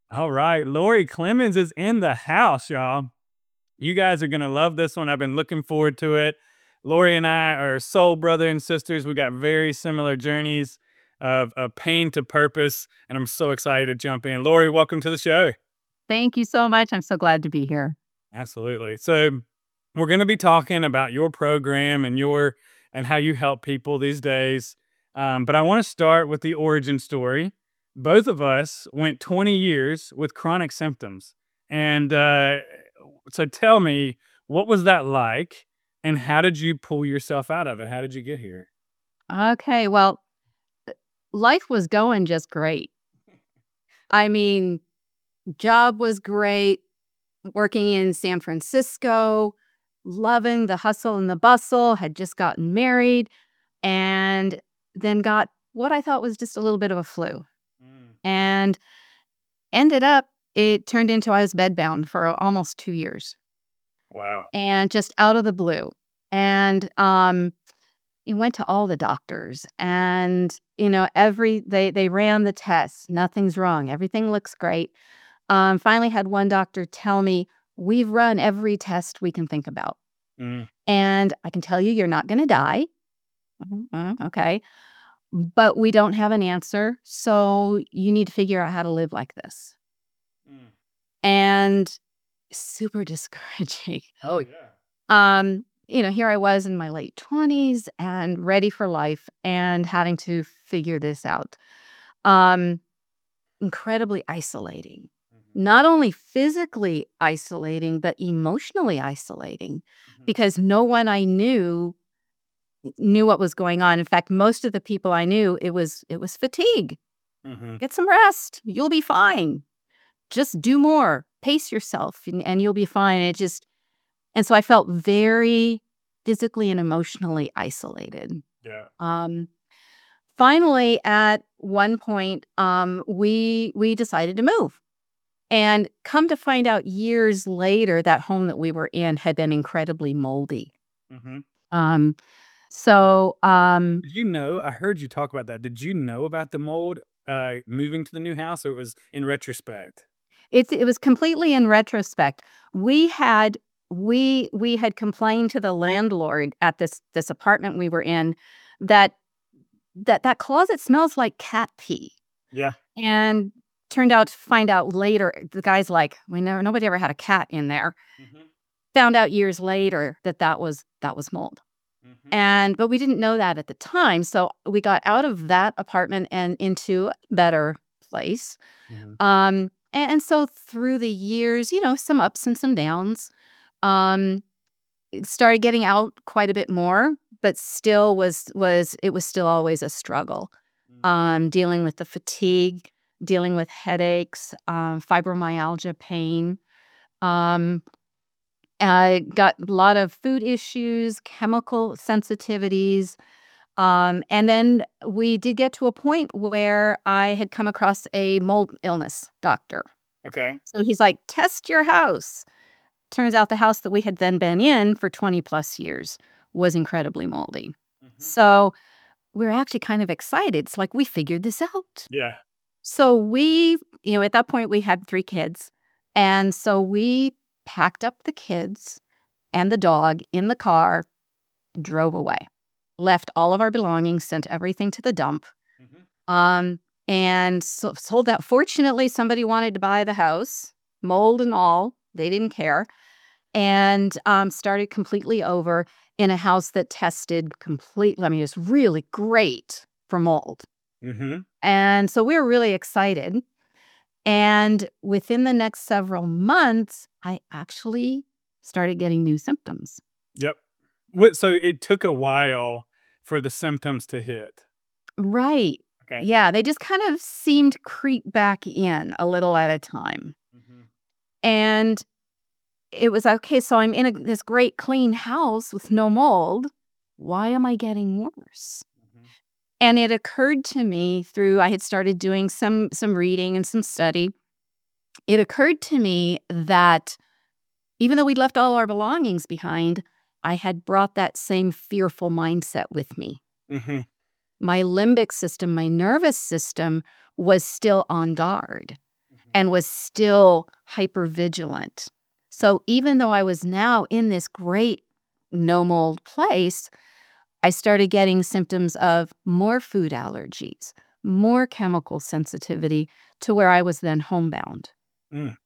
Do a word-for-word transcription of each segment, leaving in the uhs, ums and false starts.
All right, Lori Clemens is in the house, y'all. You guys are gonna love this one. I've been looking forward to it. Lori and I are soul brother and sisters. We got very similar journeys of, of pain to purpose, and I'm so excited to jump in. Lori, welcome to the show. Thank you so much. I'm so glad to be here. Absolutely. So we're going to be talking about your program and your and how you help people these days. Um, but I want to start with the origin story. Both of us went twenty years with chronic symptoms, and uh, so tell me, what was that like, and how did you pull yourself out of it? How did you get here? Okay, well, life was going just great. I mean, job was great, working in San Francisco, loving the hustle and the bustle, had just gotten married, and then got what I thought was just a little bit of a flu. Mm, And ended up, it turned into I was bedbound for almost two years wow. and just out of the blue. And um You went to all the doctors and, you know, every they they ran the tests, nothing's wrong, everything looks great. Um, finally had one doctor tell me, "We've run every test we can think about, Mm, and I can tell you you're not gonna die." Mhm, mm, okay. "But we don't have an answer, so you need to figure out how to live like this." mm. And super discouraging. Oh yeah. Um, you know, here I was in my late twenties and ready for life and having to figure this out. Um, Incredibly isolating. Hmm. Not only physically isolating, but emotionally isolating Hmm. because no one I knew knew what was going on. In fact, most of the people I knew, it was it was fatigue. Hmm. Get some rest. You'll be fine. Just do more. Pace yourself and, and you'll be fine. It just And so I felt very physically and emotionally isolated. Yeah. Um, Finally, at one point, um, we we decided to move. And come to find out years later, that home that we were in had been incredibly moldy. Hmm. Um, so um, Did you know? I heard you talk about that. Did you know about the mold uh, moving to the new house, or it was in retrospect? it's it was completely in retrospect. We had we we had complained to the landlord at this this apartment we were in that that that closet smells like cat pee. Yeah. And turned out to find out later, the guy's like, "We never nobody ever had a cat in there." Hmm. Found out years later that that was that was mold. Hmm. And but we didn't know that at the time, so we got out of that apartment and into a better place. Hmm. Um, and and so through the years, you know, some ups and some downs, um, it started getting out quite a bit more, but still was was it was still always a struggle. Um, dealing with the fatigue, dealing with headaches, um, fibromyalgia pain. Um, I got a lot of food issues, chemical sensitivities. Um, and then we did get to a point where I had come across a mold illness doctor. Okay. So he's like, test your house. Turns out the house that we had then been in for twenty plus years was incredibly moldy. Hmm. So we're actually kind of excited. It's like we figured this out. Yeah. So we, you know, at that point we had three kids. And so we packed up the kids and the dog in the car, drove away, left all of our belongings, sent everything to the dump. Hmm. Um, and so sold that. Fortunately, somebody wanted to buy the house, mold and all. They didn't care. And um, started completely over in a house that tested completely. I mean, it's really great for mold. Hmm. And so we were really excited. And within the next several months, I actually started getting new symptoms. Yep. What? So it took a while for the symptoms to hit. Right. Okay. Yeah, they just kind of seemed creep back in a little at a time. Hmm. And it was okay. So I'm in a, this great clean house with no mold. Why am I getting worse? Hmm. And it occurred to me through I had started doing some some reading and some study. It occurred to me that even though we'd left all our belongings behind, I had brought that same fearful mindset with me. Hmm. My limbic system, my nervous system was still on guard. and was still hypervigilant. So even though I was now in this great no mold place, I started getting symptoms of more food allergies, more chemical sensitivity to where I was then homebound. Mm.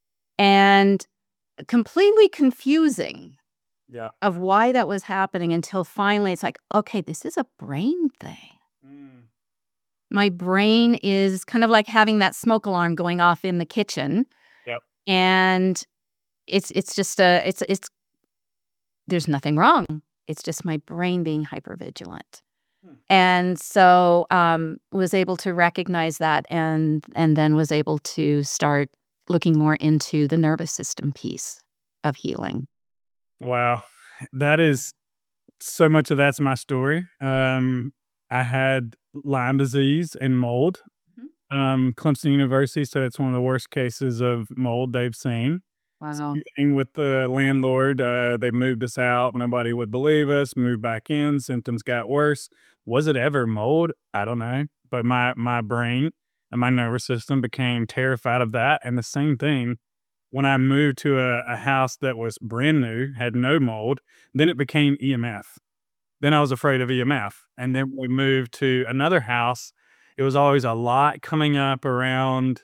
And completely confusing Yeah. of why that was happening until finally it's like, okay, this is a brain thing. Mm. My brain is kind of like having that smoke alarm going off in the kitchen. Yep. And it's it's just a it's it's there's nothing wrong. It's just my brain being hypervigilant. Hmm. And so um was able to recognize that and and then was able to start looking more into the nervous system piece of healing. Wow. That is so much of that's my story. Um, I had Lyme disease and mold. Mhm. Um, Clemson University said it's one of the worst cases of mold they've seen. Wow. And with the landlord, uh, they moved us out. Nobody would believe us. Moved back in. Symptoms got worse. Was it ever mold? I don't know. But my my brain and my nervous system became terrified of that. And the same thing when I moved to a, a house that was brand new, had no mold. Then it became E M F. Then I was afraid of E M F. And then we moved to another house. It was always a lot coming up around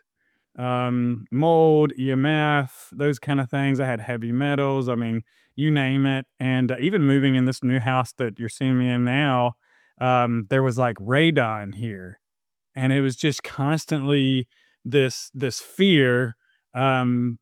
um, mold, E M F, those kind of things. I had heavy metals. I mean, you name it. And uh, even moving in this new house that you're seeing me in now, um, there was like radon here, and it was just constantly this this fear um,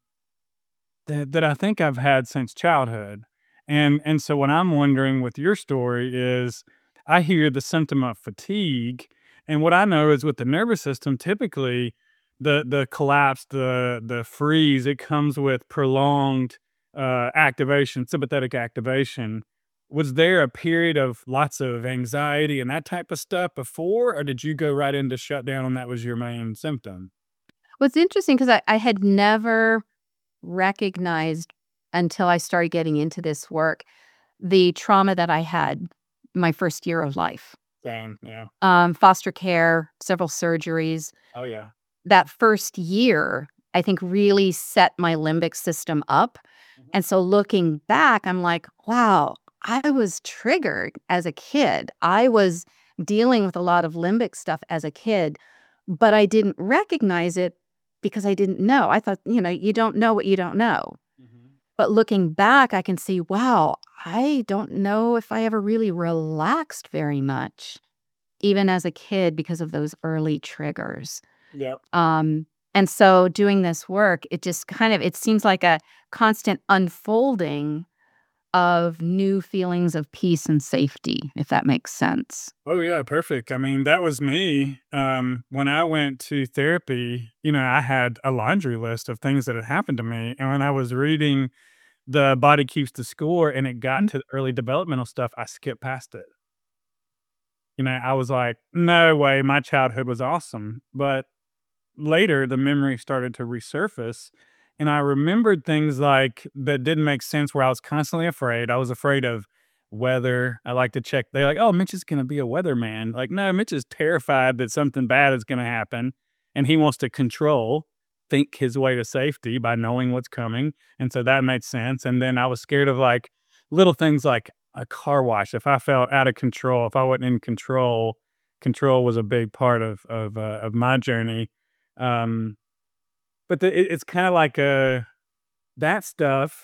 that that I think I've had since childhood. And and so what I'm wondering with your story is I hear the symptom of fatigue, and what I know is with the nervous system, typically the the collapse, the the freeze, it comes with prolonged uh, activation, sympathetic activation. Was there a period of lots of anxiety and that type of stuff before, or did you go right into shutdown and that was your main symptom? What's interesting because I, I had never recognized until I started getting into this work the trauma that I had my first year of life. Same, yeah. Um, foster care, several surgeries. Oh yeah. That first year, I think really set my limbic system up. Mhm. And so looking back, I'm like, wow, I was triggered as a kid. I was dealing with a lot of limbic stuff as a kid, but I didn't recognize it because I didn't know. I thought, you know, you don't know what you don't know. Mhm. But looking back, I can see, wow, I don't know if I ever really relaxed very much, even as a kid, because of those early triggers. Yep. Um, and so doing this work, it just kind of it seems like a constant unfolding of new feelings of peace and safety, if that makes sense. Oh yeah, perfect. I mean, that was me. Um, when I went to therapy, you know, I had a laundry list of things that had happened to me. And when I was reading The Body Keeps the Score and it got Mhm. to the early developmental stuff, I skipped past it. You know, I was like, no way, my childhood was awesome. But later the memory started to resurface and I remembered things like that didn't make sense where I was constantly afraid. I was afraid of weather. I like to check. They're like, oh, Mitch is going to be a weatherman. Like, no, Mitch is terrified that something bad is going to happen and he wants to control, think his way to safety by knowing what's coming. And so that made sense. And then I was scared of like little things like a car wash. If I felt out of control, if I wasn't in control, control was a big part of, of, uh, of my journey. um, but the it it's kinda like, uh, that stuff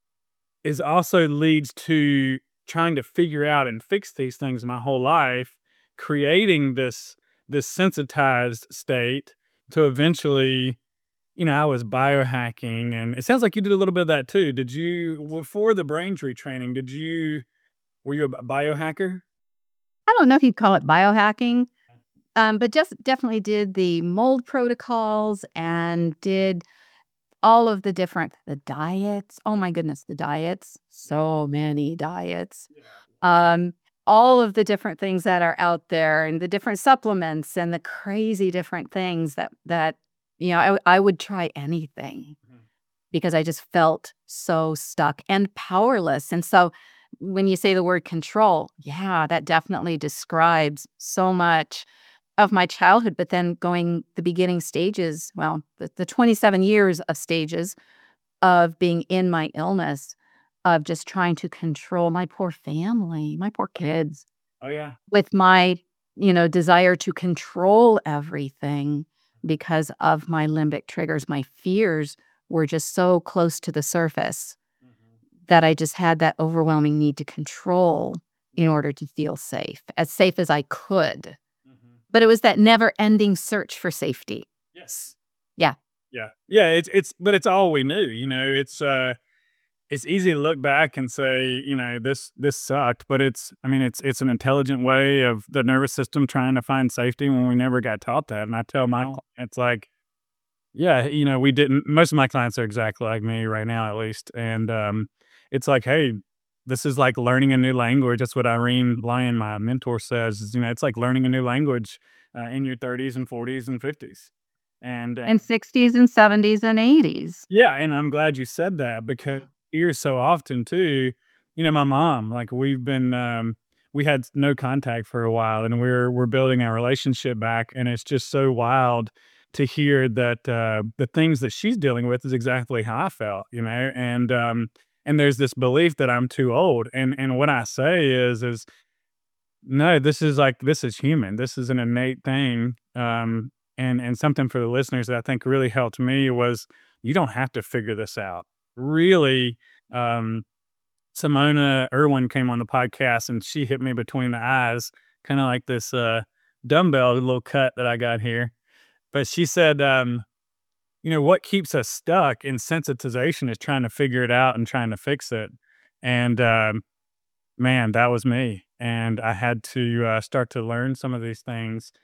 is also leads to trying to figure out and fix these things my whole life, creating this this sensitized state to eventually, you know, I was biohacking, and it sounds like you did a little bit of that too. Did you before the Braintree training, did you were you a b biohacker? I don't know if you'd call it biohacking, um, but just definitely did the mold protocols and did all of the different the diets. Oh my goodness, the diets. So many diets. Yeah. Um, all of the different things that are out there and the different supplements and the crazy different things that that you know, I, w- I would try anything Mhm. because I just felt so stuck and powerless. And so when you say the word control, yeah, that definitely describes so much of my childhood, but then going the beginning stages, well, the, the twenty-seven years of stages of being in my illness, of just trying to control my poor family, my poor kids, Oh, yeah. with my, you know, desire to control everything because of my limbic triggers. My fears were just so close to the surface Mhm. that I just had that overwhelming need to control in order to feel safe, as safe as I could. Mhm. But it was that never-ending search for safety. Yes. Yeah. Yeah. Yeah, it's it's but it's all we knew, you know, it's, uh it's easy to look back and say, you know, this this sucked, but it's I mean, it's it's an intelligent way of the nervous system trying to find safety when we never got taught that, and I tell my clients, like, yeah, you know, we didn't most of my clients are exactly like me right now, at least, and, um, it's like, "Hey, this is like learning a new language." That's what Irene Lyon, my mentor, says, is, you know, it's like learning a new language, uh, in your thirties and forties and fifties, and, uh And sixties and seventies and eighties. yeah, and I'm glad you said that because here so often too, you know, my mom, like we've been um we had no contact for a while and we're we're building our relationship back and it's just so wild to hear that uh the things that she's dealing with is exactly how I felt, you know, and um and there's this belief that I'm too old. And and what I say is is no, this is like this is human. This is an innate thing. Um, and and something for the listeners that I think really helped me was you don't have to figure this out. Really, um, Simona Irwin came on the podcast and she hit me between the eyes, kind of like this uh, dumbbell little cut that I got here. But she said, um, you know, what keeps us stuck in sensitization is trying to figure it out and trying to fix it. And um, man, that was me, and I had to, uh, start to learn some of these things,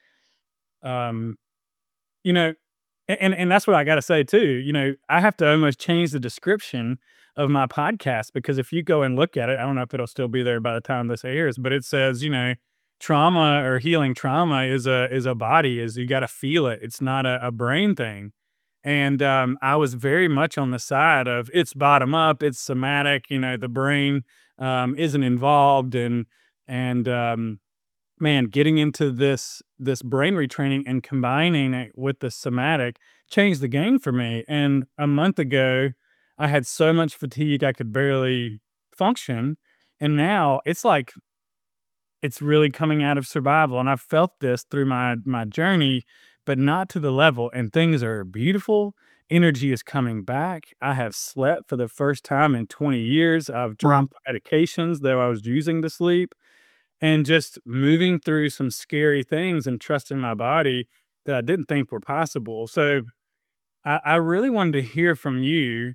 um, you know, a and and that's what I gotta say too, you know, I have to almost change the description of my podcast because if you go and look at it, I don't know if it'll still be there by the time this airs, but it says, you know, trauma or healing trauma is a is a body, is you gotta feel it, it's not a a brain thing, and, um, I was very much on the side of it's bottom up, it's somatic, you know, the brain, um, isn't involved, and and, um, man, getting into this this brain retraining and combining it with the somatic changed the game for me, and a month ago, I had so much fatigue I could barely function, and now it's like it's really coming out of survival, and I've felt this through my my journey, but not to the level, and things are beautiful. Energy is coming back. I have slept for the first time in twenty years. I've Wow. dropped medications that I was using to sleep, and just moving through some scary things and trusting my body that I didn't think were possible. So I, I really wanted to hear from you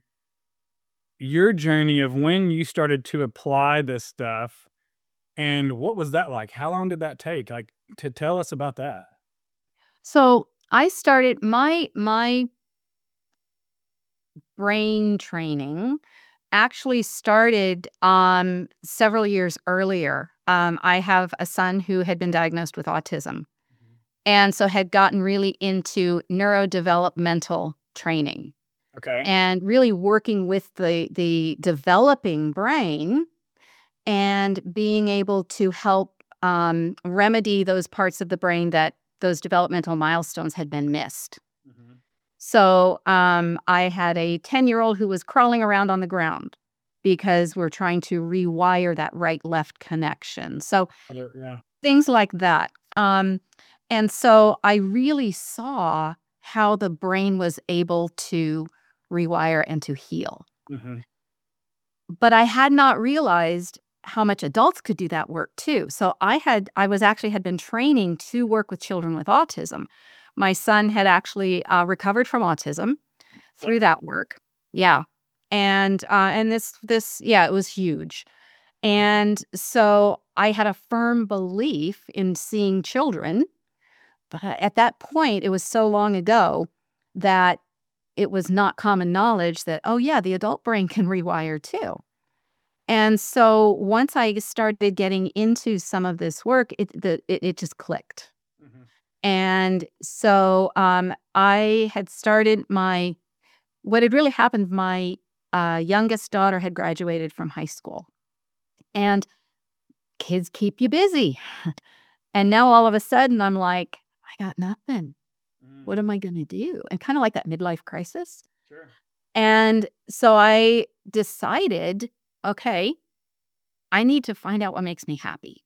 your journey of when you started to apply this stuff and what was that like? How long did that take? Like, to tell us about that. So I started my my brain training actually started um several years earlier. Um, I have a son who had been diagnosed with autism Mhm. and so had gotten really into neurodevelopmental training Okay. and really working with the the developing brain and being able to help um, remedy those parts of the brain that those developmental milestones had been missed. Mhm. So um, I had a ten year old who was crawling around on the ground because we're trying to rewire that right left connection. So Other yeah. things like that. Um, and so I really saw how the brain was able to rewire and to heal. Mhm. But I had not realized how much adults could do that work too. So I had I was actually had been training to work with children with autism. My son had actually uh, recovered from autism through that work. Yeah. And uh, and this this yeah, it was huge. And so I had a firm belief in seeing children, but at that point, it was so long ago that it was not common knowledge that, oh yeah, the adult brain can rewire too. And so once I started getting into some of this work, it the it, it just clicked. Mhm. And so um, I had started my what had really happened. My uh, youngest daughter had graduated from high school, and kids keep you busy. And now all of a sudden, I'm like, I got nothing. Mm, What am I going to do? And kind of like that midlife crisis. sure. And so I decided, okay, I need to find out what makes me happy.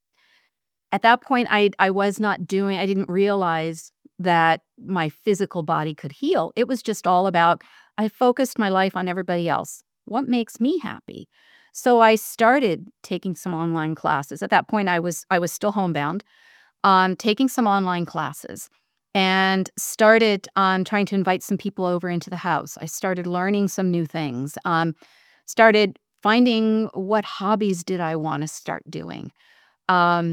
At that point, I I was not doing I didn't realize that my physical body could heal. It was just all about I focused my life on everybody else. What makes me happy? So I started taking some online classes. At that point, I was I was still homebound, um, taking some online classes and started um, trying to invite some people over into the house. I started learning some new things. Um, started finding what hobbies did I want to start doing. Um,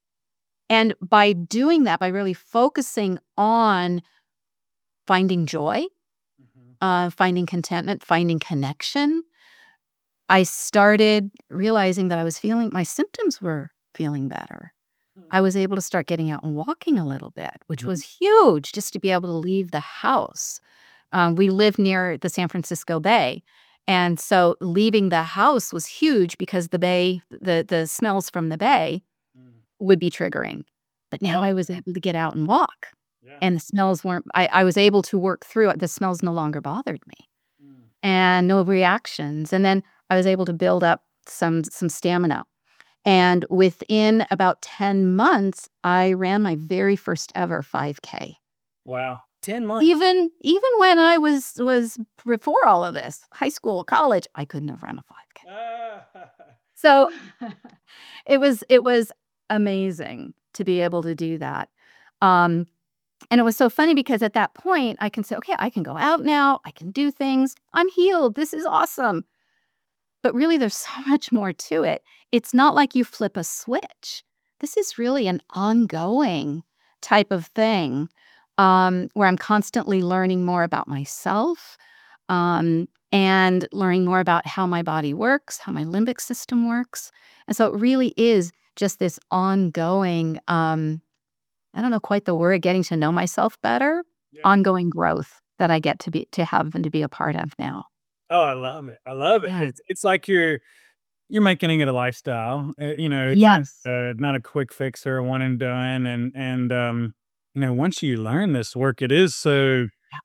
and by doing that, by really focusing on finding joy, Mhm. uh, finding contentment, finding connection, I started realizing that I was feeling my symptoms were feeling better. Mm. I was able to start getting out and walking a little bit, which Mhm. was huge just to be able to leave the house. Um, we live near the San Francisco Bay. And so leaving the house was huge because the bay, the the smells from the bay Mm. would be triggering. But now I was able to get out and walk, Yeah. and the smells weren't I I was able to work through it. The smells no longer bothered me, Mm. and no reactions, and then I was able to build up some some stamina, and within about ten months, I ran my very first ever five K. Wow. ten months. Even even when I was was before all of this, high school, college, I couldn't have run a five K. Ah. So it was it was amazing to be able to do that. Um, and it was so funny because at that point I can say, okay, I can go out now, I can do things. I'm healed. This is awesome. But really there's so much more to it. It's not like you flip a switch. This is really an ongoing type of thing, um, where I'm constantly learning more about myself, um, and learning more about how my body works, how my limbic system works. And so it really is just this ongoing, um, I don't know quite the word, getting to know myself better, Yeah. ongoing growth that I get to be to have and to be a part of now. Oh, I love it. I love it. Yeah. It's it's like you're you're making it a lifestyle. Uh, you know, Yes. uh, not a quick fix or a one and done. And and um, you know, once you learn this work, it is so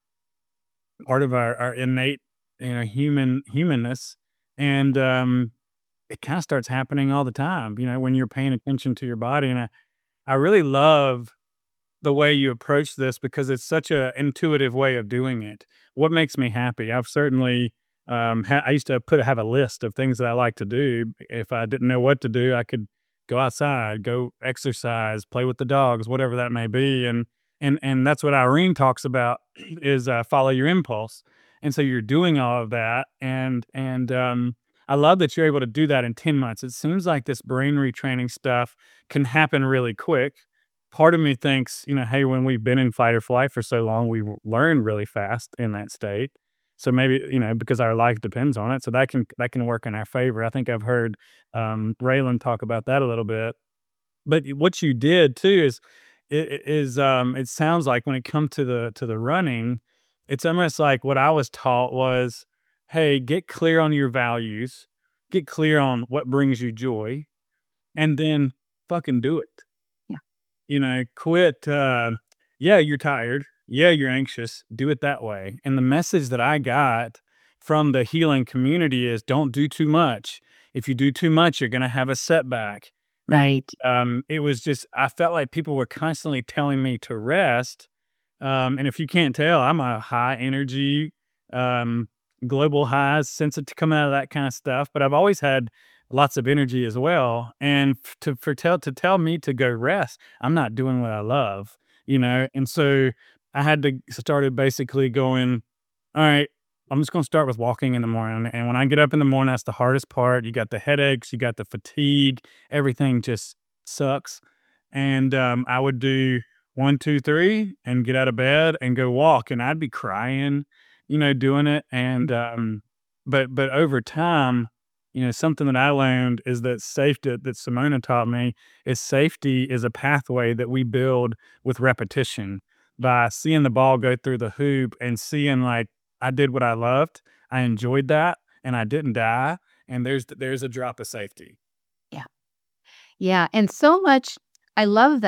part of our our innate, you know, human humanness, and um, it kind of starts happening all the time. You know, when you're paying attention to your body, and I I really love the way you approach this because it's such a intuitive way of doing it. What makes me happy? I've certainly um, ha- I used to put have a list of things that I like to do. If I didn't know what to do, I could go outside, go exercise, play with the dogs, whatever that may be. And and and that's what Irene talks about is uh, follow your impulse. And so you're doing all of that, and and um, I love that you're able to do that in ten months. It seems like this brain retraining stuff can happen really quick. Part of me thinks, you know, hey, when we've been in fight or flight for so long, we w- learn really fast in that state. So maybe, you know, because our life depends on it. So that can that can work in our favor. I think I've heard um Raylan talk about that a little bit. But what you did too is i- i- is um it sounds like when it comes to the to the running, it's almost like what I was taught was, hey, get clear on your values, get clear on what brings you joy, and then fucking do it. Yeah. You know, quit, uh yeah, you're tired. Yeah, you're anxious. Do it that way. And the message that I got from the healing community is don't do too much. If you do too much, you're gonna have a setback. Right. Um, it was just I felt like people were constantly telling me to rest. Um, and if you can't tell, I'm a high energy, um, global highs, sensitive to come out of that kind of stuff. But I've always had lots of energy as well. And f- to for tell to tell me to go rest, I'm not doing what I love, you know. And so I had to started basically going, all right, I'm just gonna start with walking in the morning. And when I get up in the morning, that's the hardest part. You got the headaches, you got the fatigue, everything just sucks. And um, I would do one, two, three, and get out of bed and go walk. And I'd be crying, you know, doing it. And um, but but over time, you know, something that I learned is that safety that Simona taught me is safety is a pathway that we build with repetition by seeing the ball go through the hoop and seeing like I did what I loved, I enjoyed that, and I didn't die. And there's there's a drop of safety. Yeah. Yeah. And so much, I love that.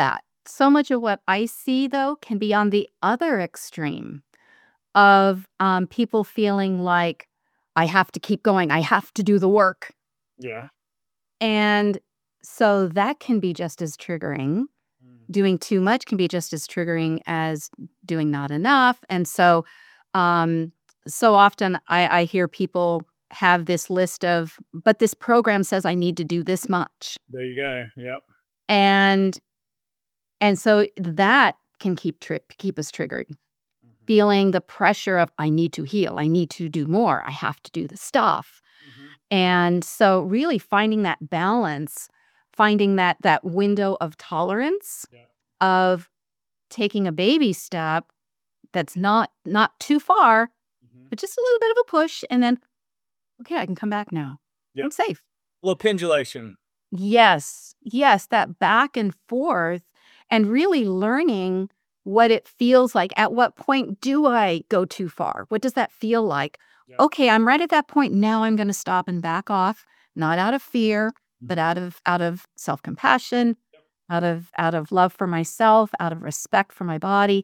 So much of what I see, though, can be on the other extreme of um, people feeling like, I have to keep going. I have to do the work. Yeah. And so that can be just as triggering. Mm. Doing too much can be just as triggering as doing not enough. And so, um, so often I, I hear people have this list of, but this program says I need to do this much. There you go. Yep. And and so that can keep tri- keep us triggered. Mhm. Feeling the pressure of I need to heal, I need to do more, I have to do the stuff. Mhm. And so really finding that balance, finding that that window of tolerance Yeah. of taking a baby step that's not not too far, Mhm. but just a little bit of a push, and then, okay, I can come back now. Yep. I'm safe. Little pendulation. Yes. Yes, that back and forth and really learning what it feels like. At what point do I go too far? What does that feel like? Yeah. Okay, I'm right at that point. Now I'm going to stop and back off, not out of fear, but Mhm. out of out of self-compassion, out of out of love for myself, out of respect for my body.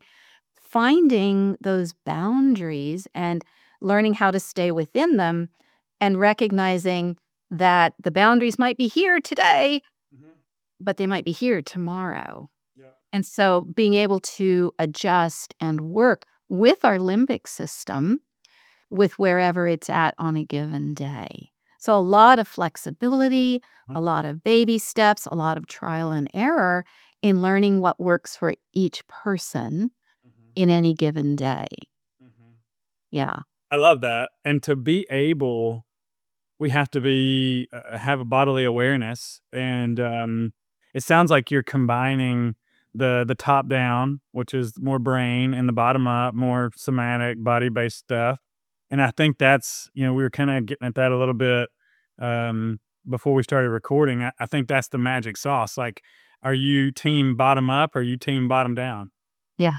Finding those boundaries and learning how to stay within them and recognizing that the boundaries might be here today, Mhm. but they might be here tomorrow. Yeah. And so being able to adjust and work with our limbic system with wherever it's at on a given day. So a lot of flexibility, a lot of baby steps, a lot of trial and error in learning what works for each person Mhm. in any given day. Mhm. Yeah. I love that. And to be able, we have to be uh, have a bodily awareness, and um, it sounds like you're combining the the top down, which is more brain, and the bottom up, more somatic, body based stuff. And I think that's, you know, we were kind of getting at that a little bit um, before we started recording. I, I think that's the magic sauce. Like, are you team bottom up or are you team bottom down? Yeah.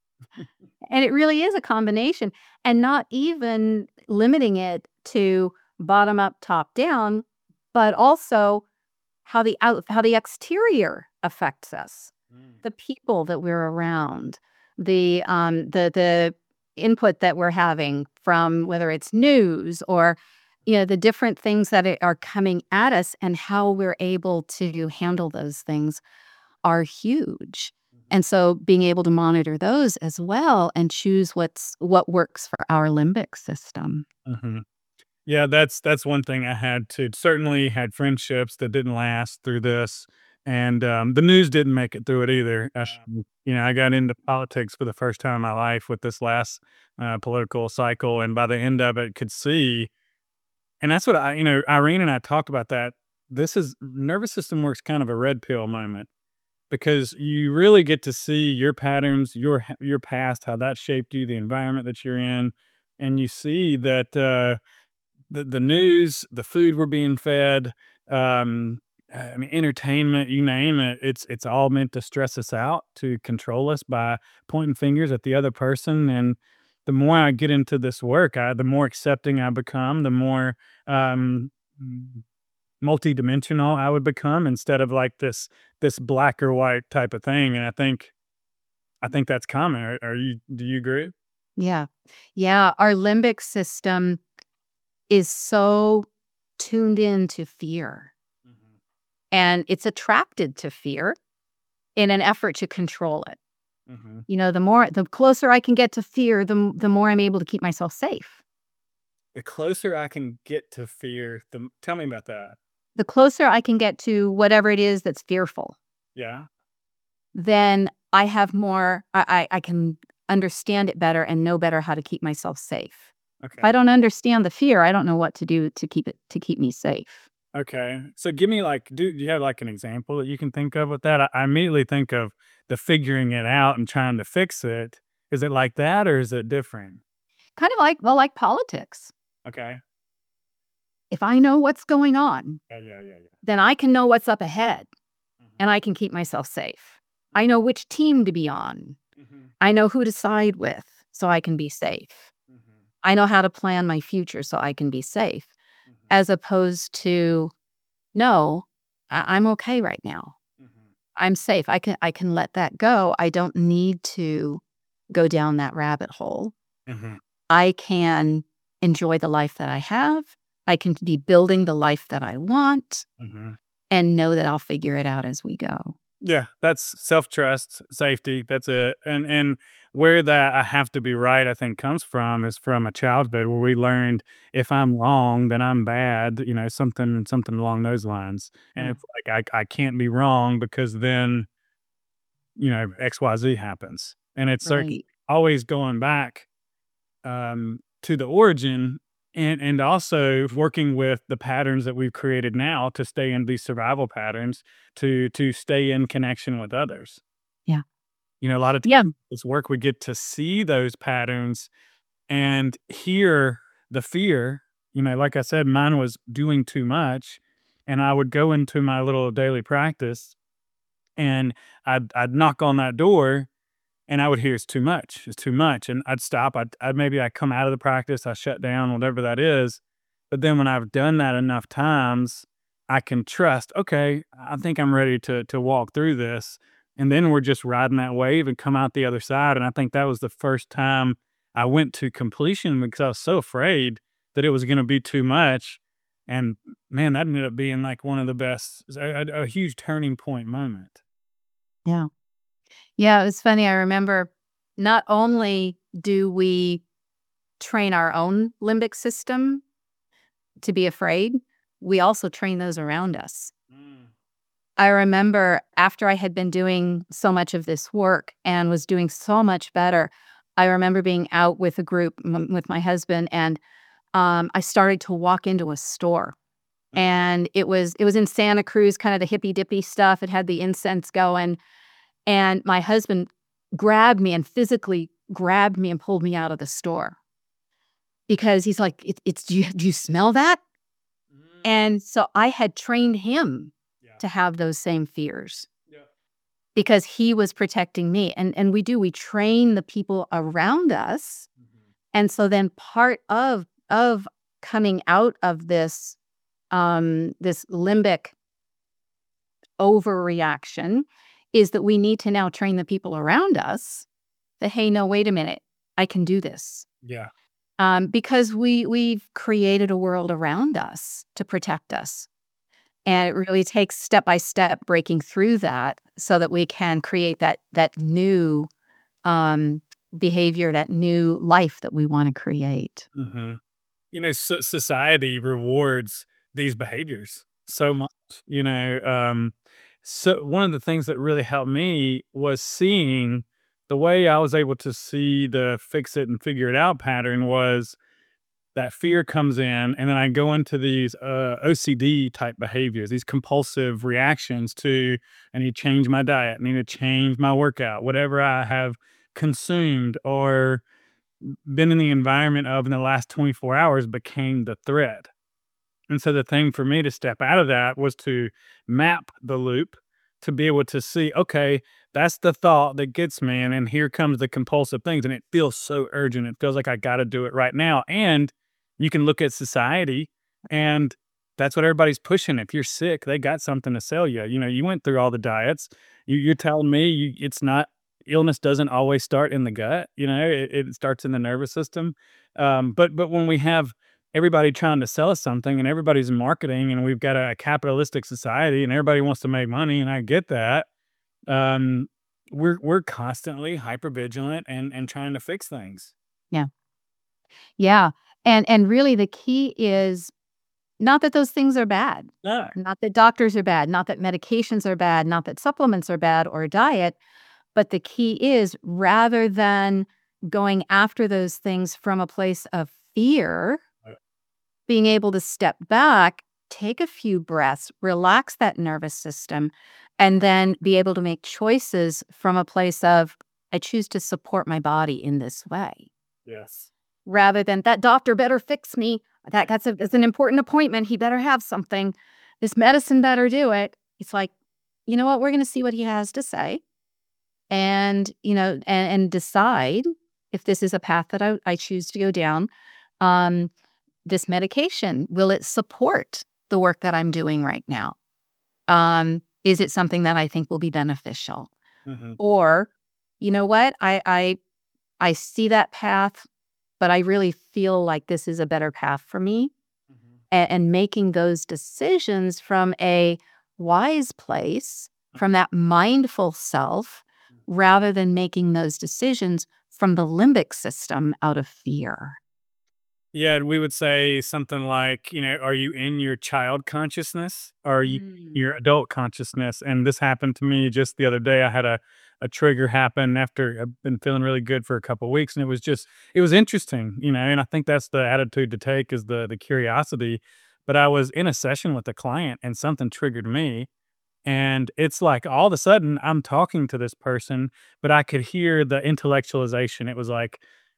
And it really is a combination and not even limiting it to bottom up, top down, but also how the out how the exterior affects us. Mm. The people that we're around, the um the the input that we're having from whether it's news or you know the different things that a- are coming at us and how we're able to handle those things are huge. Mhm. And so being able to monitor those as well and choose what's what works for our limbic system. Mhm. Yeah, that's that's one thing I had to certainly had friendships that didn't last through this, and, um, the news didn't make it through it either. Um, you know, I got into politics for the first time in my life with this last, uh, political cycle, and by the end of it, could see and that's what I you know, Irene and I talked about that. This is nervous system work's kind of a red pill moment because you really get to see your patterns, your h your past, how that shaped you, the environment that you're in, and you see that, uh the the news, the food we're being fed, um, I mean, entertainment, you name it, it's it's all meant to stress us out, to control us by pointing fingers at the other person, and the more I get into this work, I the more accepting I become, the more, um, mm, multidimensional I would become instead of like this this black or white type of thing, and I think I think that's common. Are are you do you agree? Yeah. Yeah, our limbic system is so tuned in to fear Mhm, and it's attracted to fear in an effort to control it. mhm. You know, the more the closer I can get to fear, the m- the more I'm able to keep myself safe. The closer I can get to fear, the m tell me about that. The closer I can get to whatever it is that's fearful, Yeah? then I have more I I I can understand it better and know better how to keep myself safe. If Okay. I don't understand the fear, I don't know what to do to keep it to keep me safe. Okay. So give me, like do do you have, like, an example that you can think of with that? I I immediately think of the figuring it out and trying to fix it. Is it like that, or is it different? Kind of like well, like politics. Okay. If I know what's going on, Yeah, yeah, yeah, yeah. then I can know what's up ahead Mhm, and I can keep myself safe. I know which team to be on. mhm, I know who to side with so I can be safe. mhm, I know how to plan my future so I can be safe, mhm, as opposed to, no, I- I'm okay right now. mhm. I'm safe. I can I can let that go. I don't need to go down that rabbit hole. Mhm. I can enjoy the life that I have. I can be building the life that I want Mhm. and know that I'll figure it out as we go. Yeah, that's self-trust, safety, that's it, and and where that "I have to be right," I think, comes from is from a childhood where we learned, "If I'm wrong, then I'm bad," you know, something something along those lines, and Yeah. it's like, I I can't be wrong because then, you know, X Y Z happens, and it's like Right. always going back, um, to the origin and and also working with the patterns that we've created now to stay in these survival patterns to to stay in connection with others. Yeah. You know, a lot of Yeah. times this work, we get to see those patterns and hear the fear. You know, like I said, mine was doing too much, and I would go into my little daily practice, and I'd I'd knock on that door, and I would hear, "It's too much. It's too much," and I'd stop. I'd I'd maybe I come out of the practice, I shut down, whatever that is, but then when I've done that enough times, I can trust, "Okay, I think I'm ready to to walk through this," and then we're just riding that wave and come out the other side, and I think that was the first time I went to completion because I was so afraid that it was gonna be too much, and man, that ended up being, like, one of the best a a a huge turning point moment. Yeah. Yeah, it was funny. I remember not only do we train our own limbic system to be afraid, we also train those around us. Mm. I remember after I had been doing so much of this work and was doing so much better, I remember being out with a group m with my husband, and, um, I started to walk into a store, and it was it was in Santa Cruz, kinda the hippy dippy stuff. It had the incense going, and my husband grabbed me and physically grabbed me and pulled me out of the store because he's like, "It it's do you do you smell that?" Mm. And so I had trained him Yeah. to have those same fears Yeah. because he was protecting me, and and we do, we train the people around us, Mhm. and so then part of of coming out of this, um, this limbic overreaction is that we need to now train the people around us that, "Hey, no, wait a minute. I can do this." Yeah. Um, because we we've created a world around us to protect us. And it really takes step by step breaking through that so that we can create that that new, um, behavior, that new life that we wanna create. Mhm. You know, so society rewards these behaviors so much, you know, um, so one of the things that really helped me was seeing the way I was able to see the fix it and figure it out pattern was that fear comes in, and then I go into these, uh, O C D type behaviors, these compulsive reactions to, "I need to change my diet, I need to change my workout," whatever I have consumed or been in the environment of in the last twenty-four hours became the threat. And so the thing for me to step out of that was to map the loop to be able to see, okay, that's the thought that gets me. And then here comes the compulsive things. And it feels so urgent. It feels like I got to do it right now. And you can look at society and that's what everybody's pushing. If you're sick, they got something to sell you. You know, you went through all the diets. You, you're telling me you, it's not illness doesn't always start in the gut. You know, it, it starts in the nervous system. Um, but but when we have everybody trying to sell us something and everybody's marketing and we've got a capitalistic society and everybody wants to make money and I get that. Um, we're we're constantly hyper vigilant and and trying to fix things. Yeah. Yeah. And and really the key is not that those things are bad, No. not that doctors are bad, not that medications are bad, not that supplements are bad or diet, but the key is rather than going after those things from a place of fear, Uh, being able to step back, take a few breaths, relax that nervous system, and then be able to make choices from a place of, I choose to support my body in this way, Yes. rather than that doctor better fix me. That that's, a, that's an important appointment. He better have something. This medicine better do it. It's like, you know what? We're going to see what he has to say and, you know, and, and decide if this is a path that I, I choose to go down. Um, this medication, will it support the work that I'm doing right now? Um, Is it something that I think will be beneficial? Mhm. Or, you know what? I I I see that path, but I really feel like this is a better path for me. Mhm. A- and making those decisions from a wise place, from that mindful self, rather than making those decisions from the limbic system out of fear. Yeah, and we would say something like, you know, "Are you in your child consciousness? Or are you Mm. your adult consciousness?" And this happened to me just the other day. I had a a trigger happen after I've been feeling really good for a couple weeks, and it was just it was interesting, you know, and I think that's the attitude to take is the the curiosity. But I was in a session with a client and something triggered me, and it's like all of a sudden I'm talking to this person, but I could hear the intellectualization. It was like,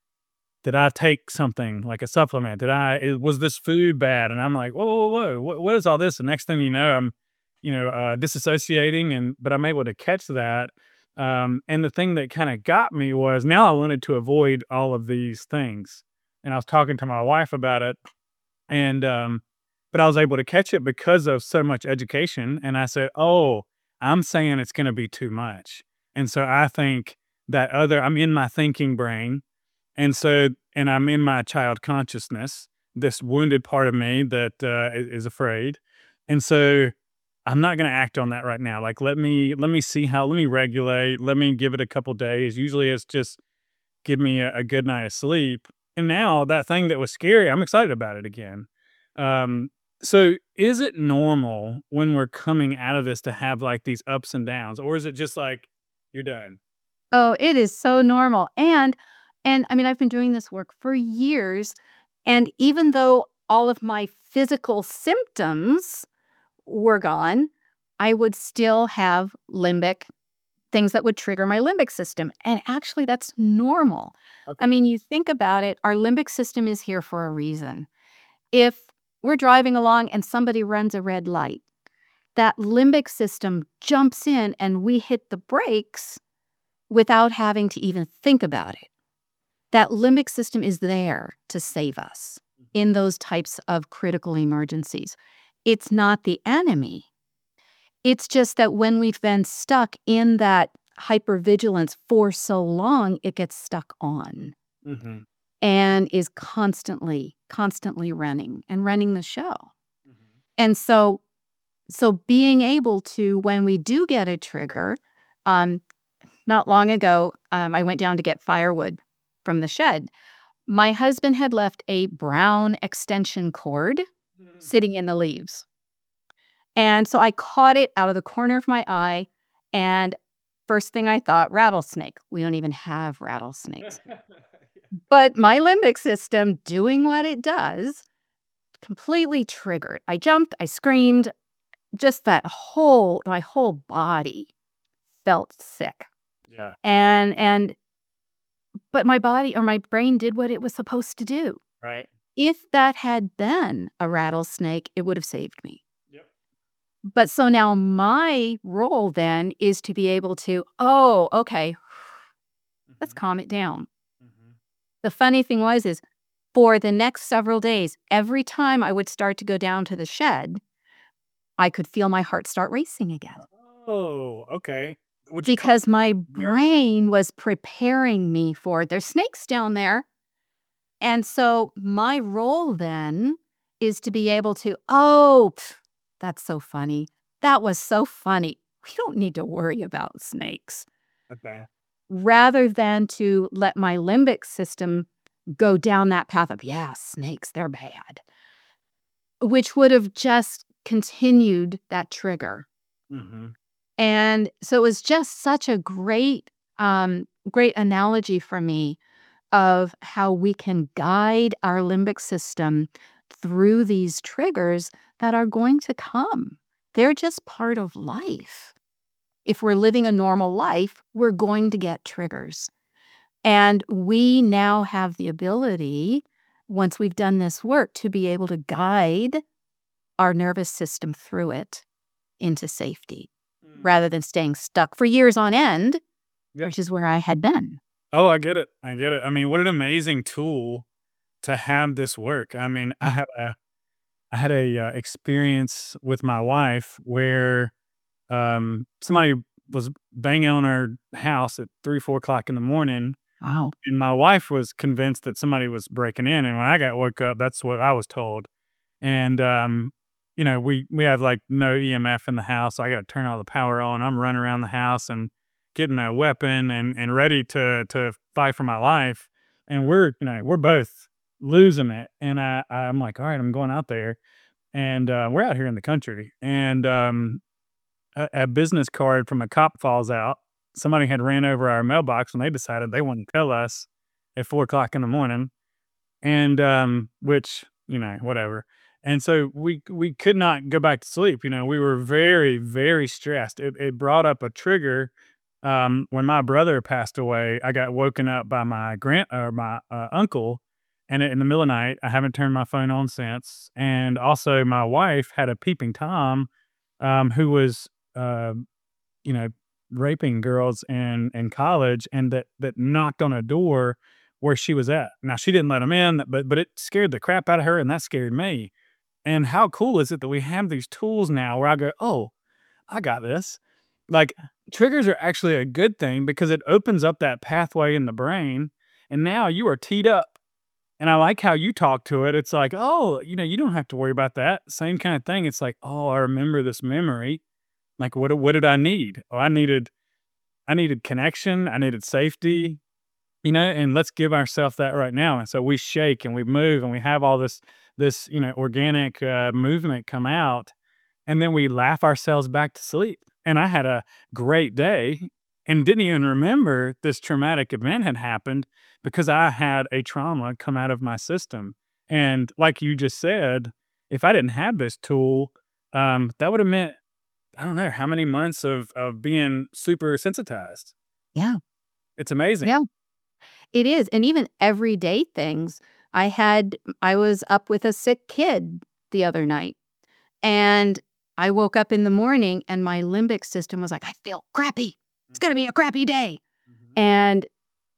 did I take something like a supplement? Did I, i- was this food bad? And I'm like, whoa, whoa, whoa, what, what is all this? The next thing you know, I'm, you know, uh, disassociating and, but I'm able to catch that. Um, and the thing that kind of got me was now I wanted to avoid all of these things. And I was talking to my wife about it and, um, but I was able to catch it because of so much education. And I said, oh, I'm saying it's going to be too much. And so I think that other, I'm in my thinking brain and so and I'm in my child consciousness, this wounded part of me that, uh, I is afraid, and so I'm not gonna act on that right now, like, let me let me see how let me regulate, let me give it a couple days, usually it's just give me a a good night of sleep, and now that thing that was scary, I'm excited about it again. Um, so is it normal when we're coming out of this to have, like, these ups and downs, or is it just like, you're done? Oh, it is so normal. And and I mean, I've been doing this work for years. And even though all of my physical symptoms were gone, I would still have limbic things that would trigger my limbic system. And actually, that's normal. I Okay. mean, you think about it, our limbic system is here for a reason. If we're driving along and somebody runs a red light, that limbic system jumps in and we hit the brakes without having to even think about it. That limbic system is there to save us in those types of critical emergencies. It's not the enemy. It's just that when we've been stuck in that hypervigilance for so long, it gets stuck on Mhm, and is constantly, constantly running and running the show. mhm. And so, so being able to, when we do get a trigger, um, not long ago, um, I went down to get firewood from the shed. My husband had left a brown extension cord Mhm. sitting in the leaves. And so I caught it out of the corner of my eye. And first thing I thought, rattlesnake. We don't even have rattlesnakes here. But my limbic system doing what it does completely triggered. I jumped, I screamed, just that whole, my whole body felt sick. Yeah, And, and, but my body or my brain did what it was supposed to do. right. If that had been a rattlesnake, it would have saved me. Yep. But so now my role then is to be able to, oh, okay, let's Mhm, calm it down. mhm. The funny thing was is for the next several days, every time I would start to go down to the shed, I could feel my heart start racing again Oh, okay. Would you call because my nerve? brain was preparing me for there's snakes down there. And so my role then is to be able to, oh, pff, that's so funny. That was so funny. We don't need to worry about snakes. Okay. Rather than to let my limbic system go down that path of, yeah, snakes, they're bad, which would have just continued that trigger. Mhm, And so it was just such a great, um, great analogy for me of how we can guide our limbic system through these triggers that are going to come. They're just part of life. If we're living a normal life, we're going to get triggers. And we now have the ability, once we've done this work, to be able to guide our nervous system through it into safety mm. rather than staying stuck for years on end, Yeah. which is where I had been. Oh, I get it, I get it. I mean, what an amazing tool to have this work. I mean, I had a I had a, uh, experience with my wife where um, somebody was banging on our house at three, four o'clock in the morning, Wow. and my wife was convinced that somebody was breaking in, and when I got woke up, that's what I was told. And, um, you know, we we have, like, no E M F in the house, so I gotta turn all the power on. I'm running around the house and getting a weapon and and ready to to fight for my life, and we're, you know, we're both losing it, and I I'm like, "Alright, I'm going out there," and, uh, we're out here in the country, and, um, a a business card from a cop falls out. Somebody had ran over our mailbox, and they decided they wanted to tell us at four o'clock in the morning, and, um, which, you know, whatever. And so we we could not go back to sleep, you know, we were very, very stressed. It it brought up a trigger, um, when my brother passed away, I got woken up by my grand or my, uh, uncle, and in the middle of the night, I haven't turned my phone on since, and also my wife had a peeping Tom, um, who was, um, you know, raping girls in in college and that that knocked on a door where she was at. Now, she didn't let him in, but but it scared the crap out of her, and that scared me. And how cool is it that we have these tools now where I go, "Oh, I got this." Like, triggers are actually a good thing because it opens up that pathway in the brain, and now you are teed up. And I like how you talk to it. It's like, "Oh, you know, you don't have to worry about that." Same kinda thing. It's like, "Oh, I remember this memory. Like, what what did I need? Oh, I needed I needed connection, I needed safety, you know, and let's give ourselves that right now." And so we shake and we move and we have all this this, you know, organic, uh, movement come out, and then we laugh ourselves back to sleep. And I had a great day and didn't even remember this traumatic event had happened because I had a trauma come out of my system. And like you just said, if I didn't have this tool, um, that would have meant, I don't know how many months of of being super sensitized. Yeah. It's amazing. Yeah. It is, and even everyday things. I had I was up with a sick kid the other night, and I woke up in the morning, and my limbic system was like, "I feel crappy. It's gonna be a crappy day." Mhm. And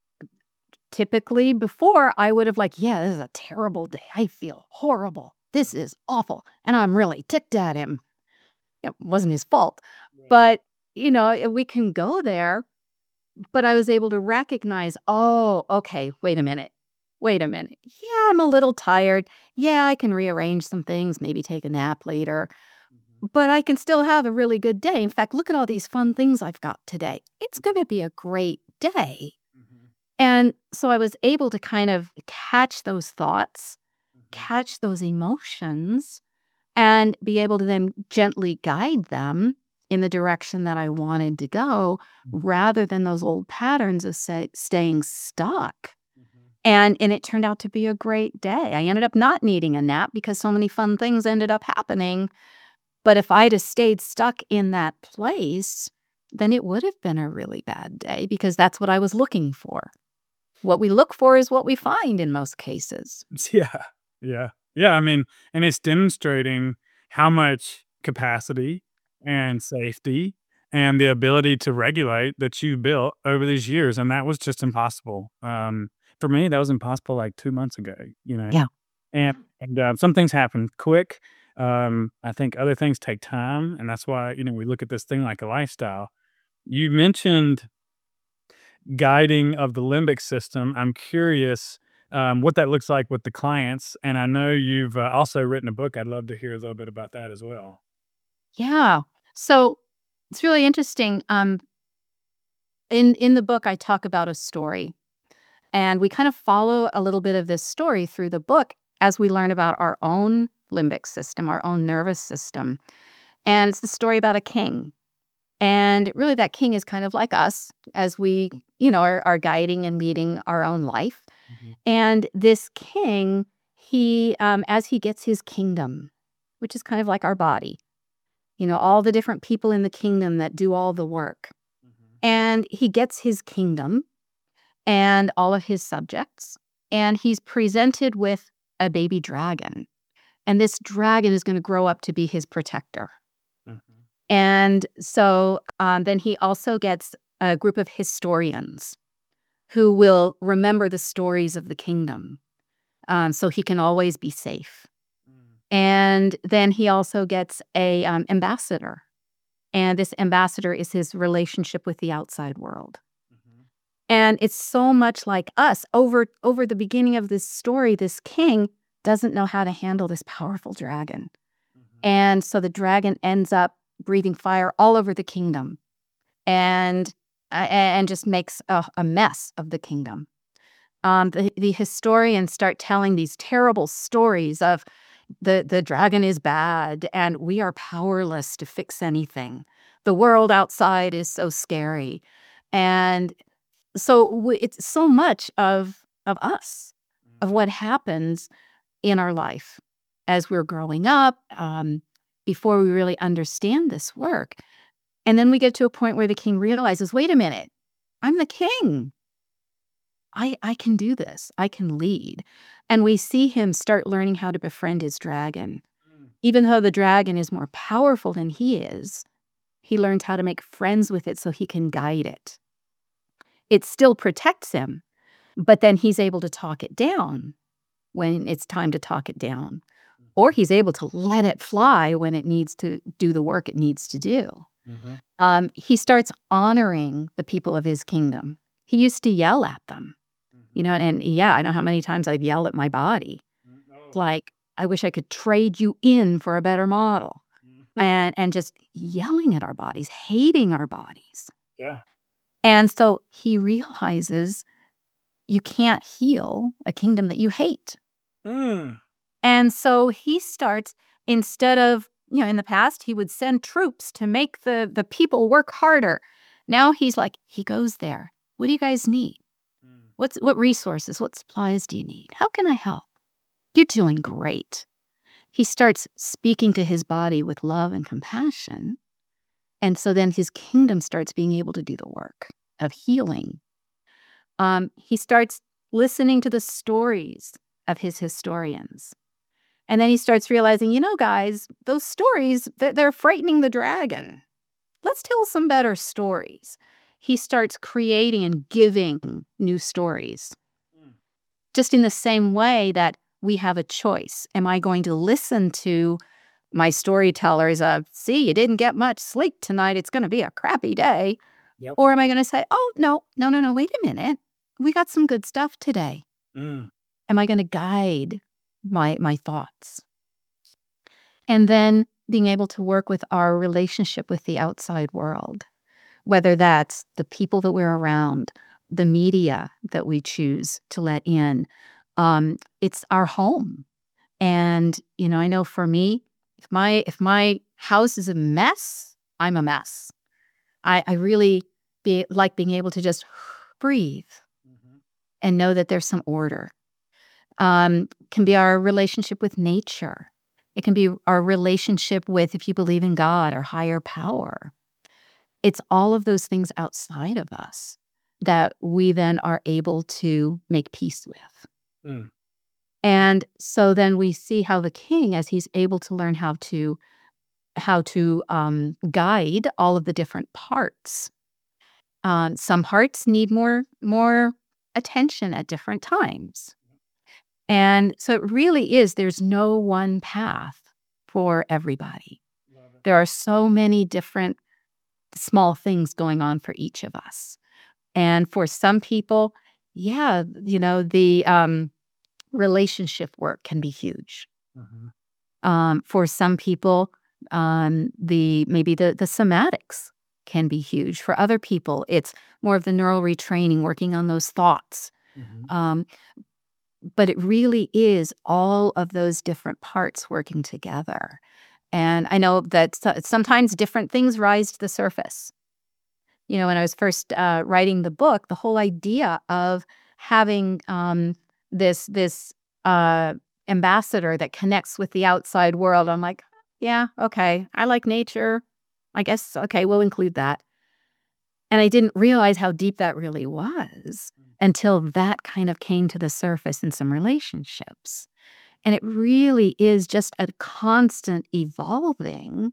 typically before, I would have like, "Yeah, this is a terrible day. I feel horrible. This is awful, and I'm really ticked at him." It wasn't his fault. Right. But, you know, eh, we can go there, but I was able to recognize, "Oh, okay, wait a minute. Wait a minute. Yeah, I'm a little tired. Yeah, I can rearrange some things, maybe take a nap later, Mhm. but I can still have a really good day. In fact, look at all these fun things I've got today. It's gonna be a great day." Mhm. And so I was able to kind of catch those thoughts, Mhm. catch those emotions, and be able to then gently guide them in the direction that I wanted to go Mhm. rather than those old patterns of say, staying stuck. Mhm. And and it turned out to be a great day. I ended up not needing a nap because so many fun things ended up happening. But if I'd have stayed stuck in that place, then it would have been a really bad day because that's what I was looking for. What we look for is what we find in most cases. Yeah. Yeah. Yeah, I mean, and it's demonstrating how much capacity and safety and the ability to regulate that you built over these years, and that was just impossible. Um, for me, that was impossible, like, two months ago, you know? Yeah. And and, uh, some things happen quick. Um, I think other things take time, and that's why, you know, we look at this thing like a lifestyle. You mentioned guiding of the limbic system. I'm curious, um, what that looks like with the clients, and I know you've, uh, also written a book. I'd love to hear a little bit about that as well. Yeah. So it's really interesting. Um, in in the book, I talk about a story, and we kind of follow a little bit of this story through the book as we learn about our own limbic system, our own nervous system. And it's the story about a king. And really, that king is kind of like us as we, you know, are, are guiding and leading our own life. Mhm. And this king, he, um, as he gets his kingdom, which is kind of like our body, you know, all the different people in the kingdom that do all the work. Mhm. And he gets his kingdom and all of his subjects, and he's presented with a baby dragon. And this dragon is going to grow up to be his protector. Mhm. And so um, then he also gets a group of historians who will remember the stories of the kingdom, um, so he can always be safe. Mm. And then he also gets a um, ambassador And this ambassador is his relationship with the outside world. Mhm. And it's so much like us. Over over the beginning of this story, this king doesn't know how to handle this powerful dragon. Mhm. And so the dragon ends up breathing fire all over the kingdom and uh, and just makes a, a mess of the kingdom. Um, the, the historians start telling these terrible stories of the, the dragon is bad and we are powerless to fix anything. The world outside is so scary. And so we, it's so much of, of us, of what happens in our life as we're growing up, um, before we really understand this work. And then we get to a point where the king realizes, wait a minute, I'm the king. I, I can do this. I can lead. And we see him start learning how to befriend his dragon. Mm. Even though the dragon is more powerful than he is, he learns how to make friends with it so he can guide it. It still protects him, but then he's able to talk it down when it's time to talk it down. Or he's able to let it fly when it needs to do the work it needs to do. Mm-hmm. Um, he starts honoring the people of his kingdom. He used to yell at them. You know, and yeah, I know how many times I've yelled at my body. Oh. Like, I wish I could trade you in for a better model. Mhm. And and just yelling at our bodies, hating our bodies. Yeah. And so he realizes you can't heal a kingdom that you hate. Mm. And so he starts, instead of, you know, in the past, he would send troops to make the, the people work harder. Now he's like, he goes there. What do you guys need? Mm. What's what resources, what supplies do you need? How can I help? You're doing great. He starts speaking to his body with love and compassion. And so then his kingdom starts being able to do the work of healing. Um, he starts listening to the stories of his historians. And then he starts realizing, you know, guys, those stories, they're, they're frightening the dragon. Let's tell some better stories. He starts creating and giving new stories. Mm. Just in the same way that we have a choice. Am I going to listen to my storytellers of, see, you didn't get much sleep tonight, it's going to be a crappy day? Yep. Or am I going to say, oh, no, no, no, no, wait a minute. We got some good stuff today. Mm. Am I going to guide my my thoughts? And then being able to work with our relationship with the outside world, whether that's the people that we're around, the media that we choose to let in. Um, it's our home. And, you know, I know for me, if my if my house is a mess, I'm a mess. I, I really be like being able to just breathe Mm-hmm. and know that there's some order. Um, can be our relationship with nature. It can be our relationship with, if you believe in God or higher power. It's all of those things outside of us that we then are able to make peace with. Mm. And so then we see how the king, as he's able to learn how to how to um, guide all of the different parts. Um, some parts need more more attention at different times. And so it really is, there's no one path for everybody. Love it. There are so many different small things going on for each of us. And for some people, yeah, you know, the um, relationship work can be huge. Mm-hmm. Um, for some people, um, the maybe the the somatics can be huge. For other people, it's more of the neural retraining, working on those thoughts. Mm-hmm. Um, but it really is all of those different parts working together. And I know that so- sometimes different things rise to the surface. You know, when I was first uh, writing the book, the whole idea of having um, this this uh, ambassador that connects with the outside world, I'm like, yeah, okay, I like nature. I guess, okay, we'll include that. And I didn't realize how deep that really was until that kind of came to the surface in some relationships. And it really is just a constant evolving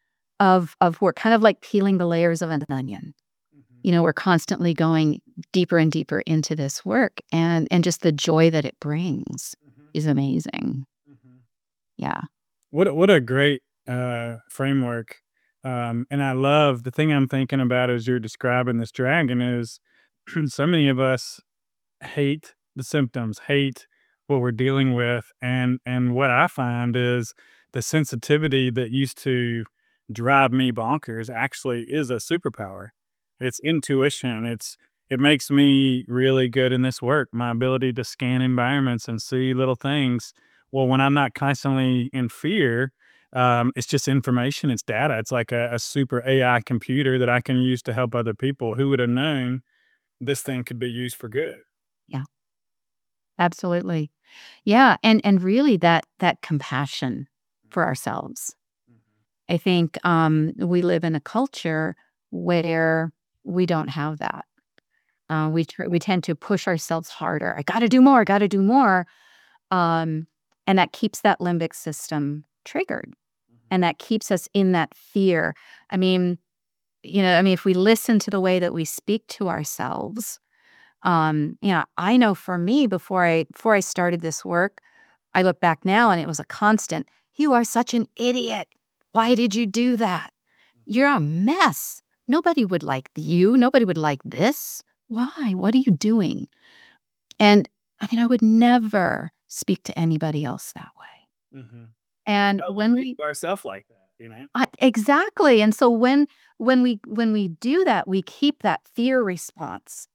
of of work, kind of like peeling the layers of an onion. Mm-hmm. You know, we're constantly going deeper and deeper into this work, and and just the joy that it brings Mm-hmm. is amazing. Mm-hmm. Yeah. What a- what a great uh, framework Um, and I love the thing I'm thinking about as you're describing this dragon is so many of us hate the symptoms, hate what we're dealing with, and and what I find is the sensitivity that used to drive me bonkers actually is a superpower. It's intuition. It's it makes me really good in this work. My ability to scan environments and see little things. Well, when I'm not constantly in fear, um, it's just information. It's data. It's like a, a super A I computer that I can use to help other people. Who would have known this thing could be used for good? Yeah, absolutely. Yeah, and and really that that compassion for ourselves. I think, um, we live in a culture where we don't have that. Uh, we tr we tend to push ourselves harder. "I gotta do more, gotta do more." Um, and that keeps that limbic system triggered, Mhm. and that keeps us in that fear. I mean, you know, I mean, if we listen to the way that we speak to ourselves, um, you know, I know for me, before I before I started this work, I look back now and it was a constant, "You are such an idiot. Why did you do that? You're a mess. Nobody would like you. Nobody would like this. Why? What are you doing?" And I mean, I would never speak to anybody else that way. Mhm. And Oh, we when speak we to ourself like that, you know? I exactly, and so when when we when we do that, we keep that fear response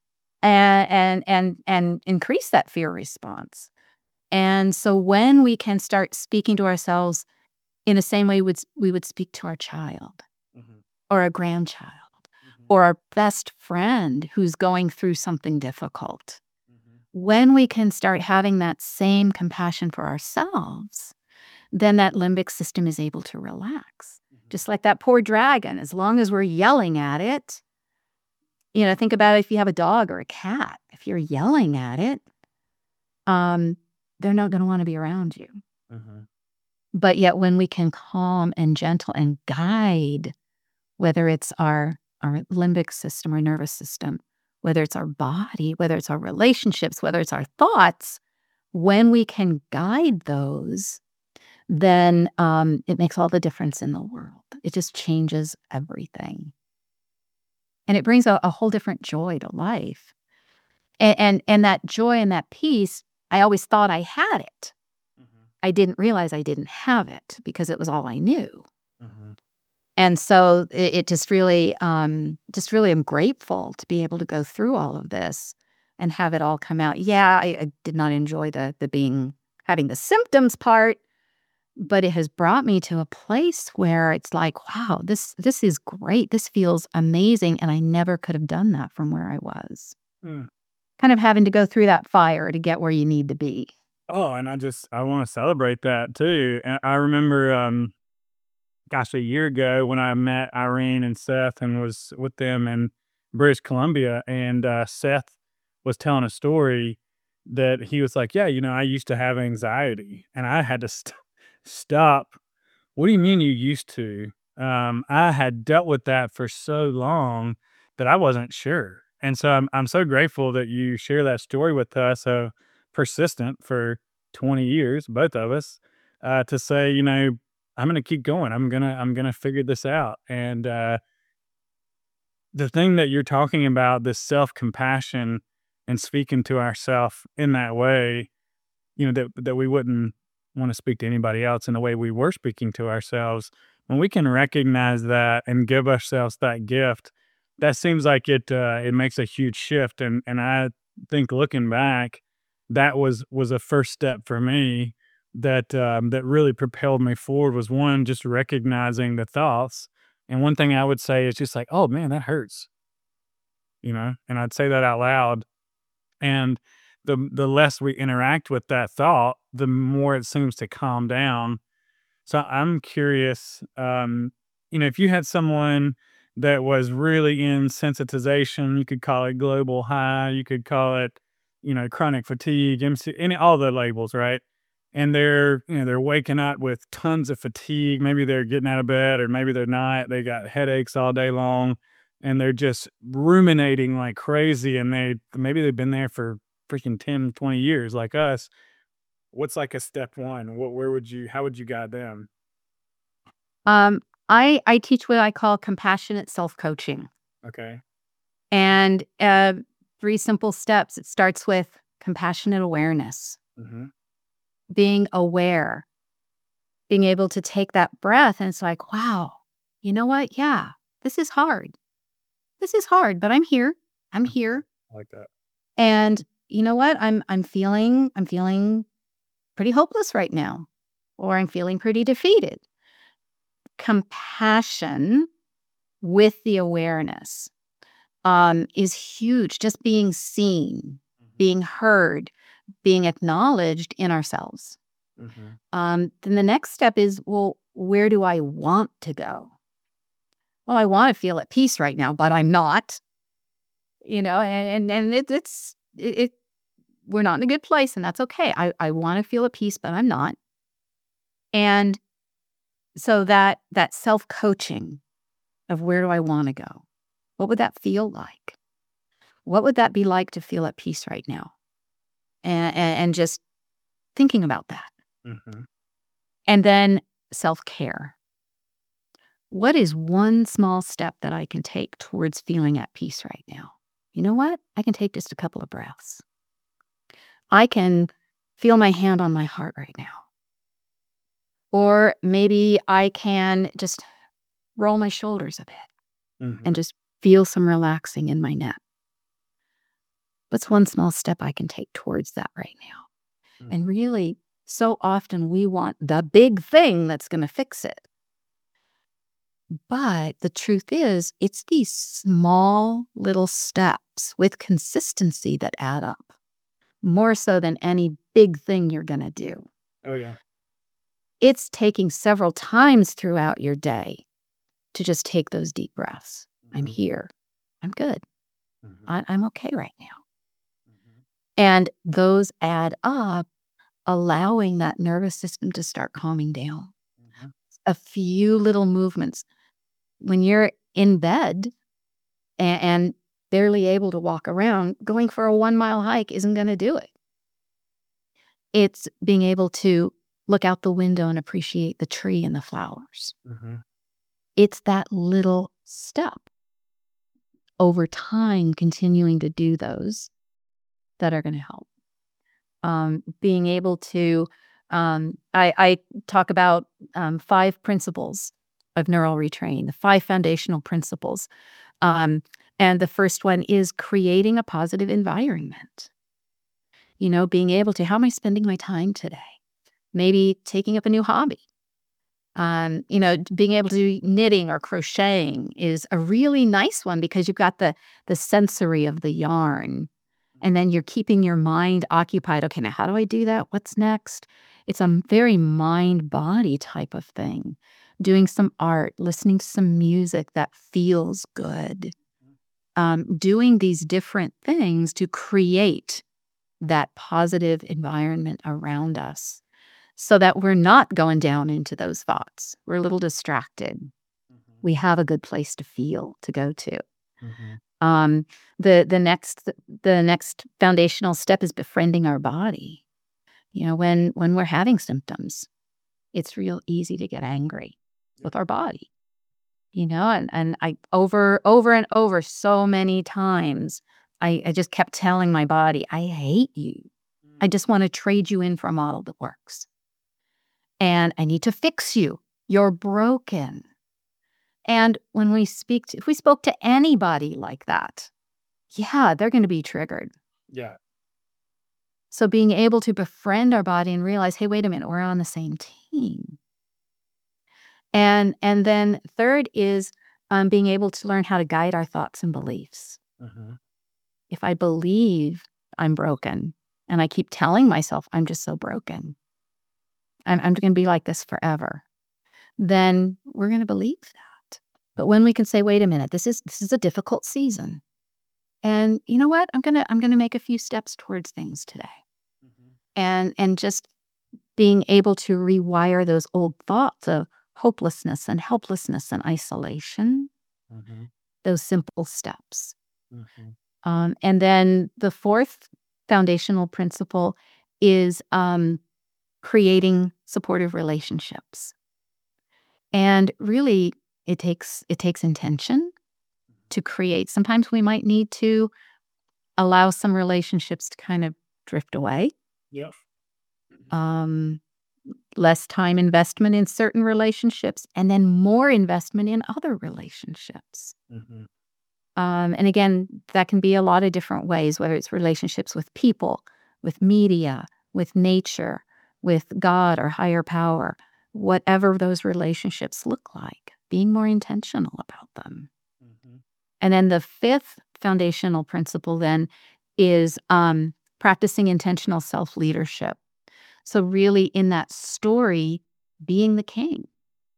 and and and and increase that fear response. And so when we can start speaking to ourselves in the same way would we would speak to our child Mhm, or a grandchild mhm, or our best friend who's going through something difficult. mhm, When we can start having that same compassion for ourselves, then that limbic system is able to relax. mhm. Just like that poor dragon, as long as we're yelling at it, you know, think about if you have a dog or a cat. If you're yelling at it, um, they're not going to want to be around you. Mhm. But yet, when we can calm and gentle and guide, whether it's our our limbic system or nervous system, whether it's our body, whether it's our relationships, whether it's our thoughts, when we can guide those, then um, it makes all the difference in the world. It just changes everything, and it brings a, a whole different joy to life. And, and and that joy and that peace, I always thought I had it. Mhm, I didn't realize I didn't have it because it was all I knew. mhm. And so it, it just really, um, just really am grateful to be able to go through all of this and have it all come out. Yeah, I, I did not enjoy the the being having the symptoms part, but it has brought me to a place where it's like, wow, this this is great. This feels amazing, and I never could have done that from where I was. Mm. Kind of having to go through that fire to get where you need to be. Oh, and I just I wanna celebrate that too, and I remember, um, gosh, a year ago when I met Irene and Seth and was with them in British Columbia, and, uh, Seth was telling a story that he was like, "Yeah, you know, I used to have anxiety," and I had to st stop. "What do you mean you used to?" Um, I had dealt with that for so long that I wasn't sure, and so I'm I'm so grateful that you share that story with us, so persistent for twenty years, both of us, uh, to say, you know, "I'm gonna keep going. I'm gonna I'm gonna figure this out," and, uh, the thing that you're talking about, this self-compassion and speaking to ourself in that way, you know, that that we wouldn't wanna speak to anybody else in the way we were speaking to ourselves. When we can recognize that and give ourselves that gift, that seems like it, uh, it makes a huge shift, and and I think looking back, that was was a first step for me that, um, that really propelled me forward was, one, just recognizing the thoughts, and one thing I would say is just like, "Oh, man, that hurts," you know, and I'd say that out loud, and the the less we interact with that thought, the more it seems to calm down. So I'm curious, um, you know, if you had someone that was really in sensitization, you could call it global high, you could call it, you know, chronic fatigue, M C, any all the labels, right? And they're, you know, they're waking up with tons of fatigue. Maybe they're getting out of bed, or maybe they're not. They got headaches all day long, and they're just ruminating like crazy. And they maybe they've been there for freaking ten, twenty years like us. What's like a step one? What where would you how would you guide them? Um, I I teach what I call compassionate self-coaching. Okay. And, uh, three simple steps. It starts with compassionate awareness, Mhm. being aware, being able to take that breath, and it's like, "Wow, you know what? Yeah, this is hard. This is hard, but I'm here. I'm here. I like that. And you know what? I'm I'm feeling I'm feeling pretty hopeless right now, or I'm feeling pretty defeated." Compassion with the awareness, um, is huge. Just being seen, Mhm. being heard, being acknowledged in ourselves. Mhm. Um, then the next step is, well, where do I want to go? Well, I want to feel at peace right now, but I'm not. You know, and and, and it, it's it, it. We're not in a good place, and that's okay. I I want to feel at peace, but I'm not. And so that that self coaching of where do I want to go? What would that feel like? What would that be like to feel at peace right now? And, and, and just thinking about that. Mhm. And then self care. What is one small step that I can take towards feeling at peace right now? You know what? I can take just a couple of breaths. I can feel my hand on my heart right now. Or maybe I can just roll my shoulders a bit Mhm. and just feel some relaxing in my neck. What's one small step I can take towards that right now? Mm. And really, so often we want the big thing that's going to fix it. But the truth is, it's these small little steps with consistency that add up, more so than any big thing you're going to do. Oh, yeah. It's taking several times throughout your day to just take those deep breaths. I'm Mhm. here. I'm good. Mhm. I, I'm okay right now. Mhm. And those add up, allowing that nervous system to start calming down. Mhm. A few little movements. When you're in bed and, and barely able to walk around, going for a one mile hike isn't going to do it. It's being able to look out the window and appreciate the tree and the flowers. Mhm. It's that little step over time, continuing to do those that are going to help. Um, being able to, um, I, I talk about um, five principles of neural retraining, the five foundational principles. Um, and the first one is creating a positive environment. You know, being able to, how am I spending my time today? Maybe taking up a new hobby. Um, you know, being able to do knitting or crocheting is a really nice one because you've got the the sensory of the yarn. And then you're keeping your mind occupied. Okay, now how do I do that? What's next? It's a very mind body type of thing. Doing some art, listening to some music that feels good. Um, doing these different things to create that positive environment around us so that we're not going down into those thoughts. We're a little distracted. Mhm. We have a good place to feel, to go to. Mhm. Um, the the next the next foundational step is befriending our body. You know, when when we're having symptoms, it's real easy to get angry Yeah. with our body. You know, and and I over over and over so many times, I, I just kept telling my body, I hate you. I Mm. just want to trade you in for a model that works. And I need to fix you. You're broken. And when we speak to, if we spoke to anybody like that, yeah, they're going to be triggered. Yeah. So being able to befriend our body and realize, hey, wait a minute, we're on the same team. And and then third is um, being able to learn how to guide our thoughts and beliefs. Mhm. If I believe I'm broken and I keep telling myself I'm just so broken, I'm, I'm going to be like this forever, then we're going to believe that. But when we can say, wait a minute, this is this is a difficult season. And you know what? I'm gonna I'm gonna make a few steps towards things today. Mhm. And and just being able to rewire those old thoughts of hopelessness and helplessness and isolation, Mhm. those simple steps. Mhm. Um, and then the fourth foundational principle is um, creating supportive relationships. And really, it takes it takes intention to create. Sometimes we might need to allow some relationships to kind of drift away. Yep. Um, less time investment in certain relationships, and then more investment in other relationships. Mm-hmm. Um, and again, that can be a lot of different ways, whether it's relationships with people, with media, with nature, with God or higher power, whatever those relationships look like, being more intentional about them. Mm-hmm. And then the fifth foundational principle then is um, practicing intentional self-leadership. So really in that story, being the king,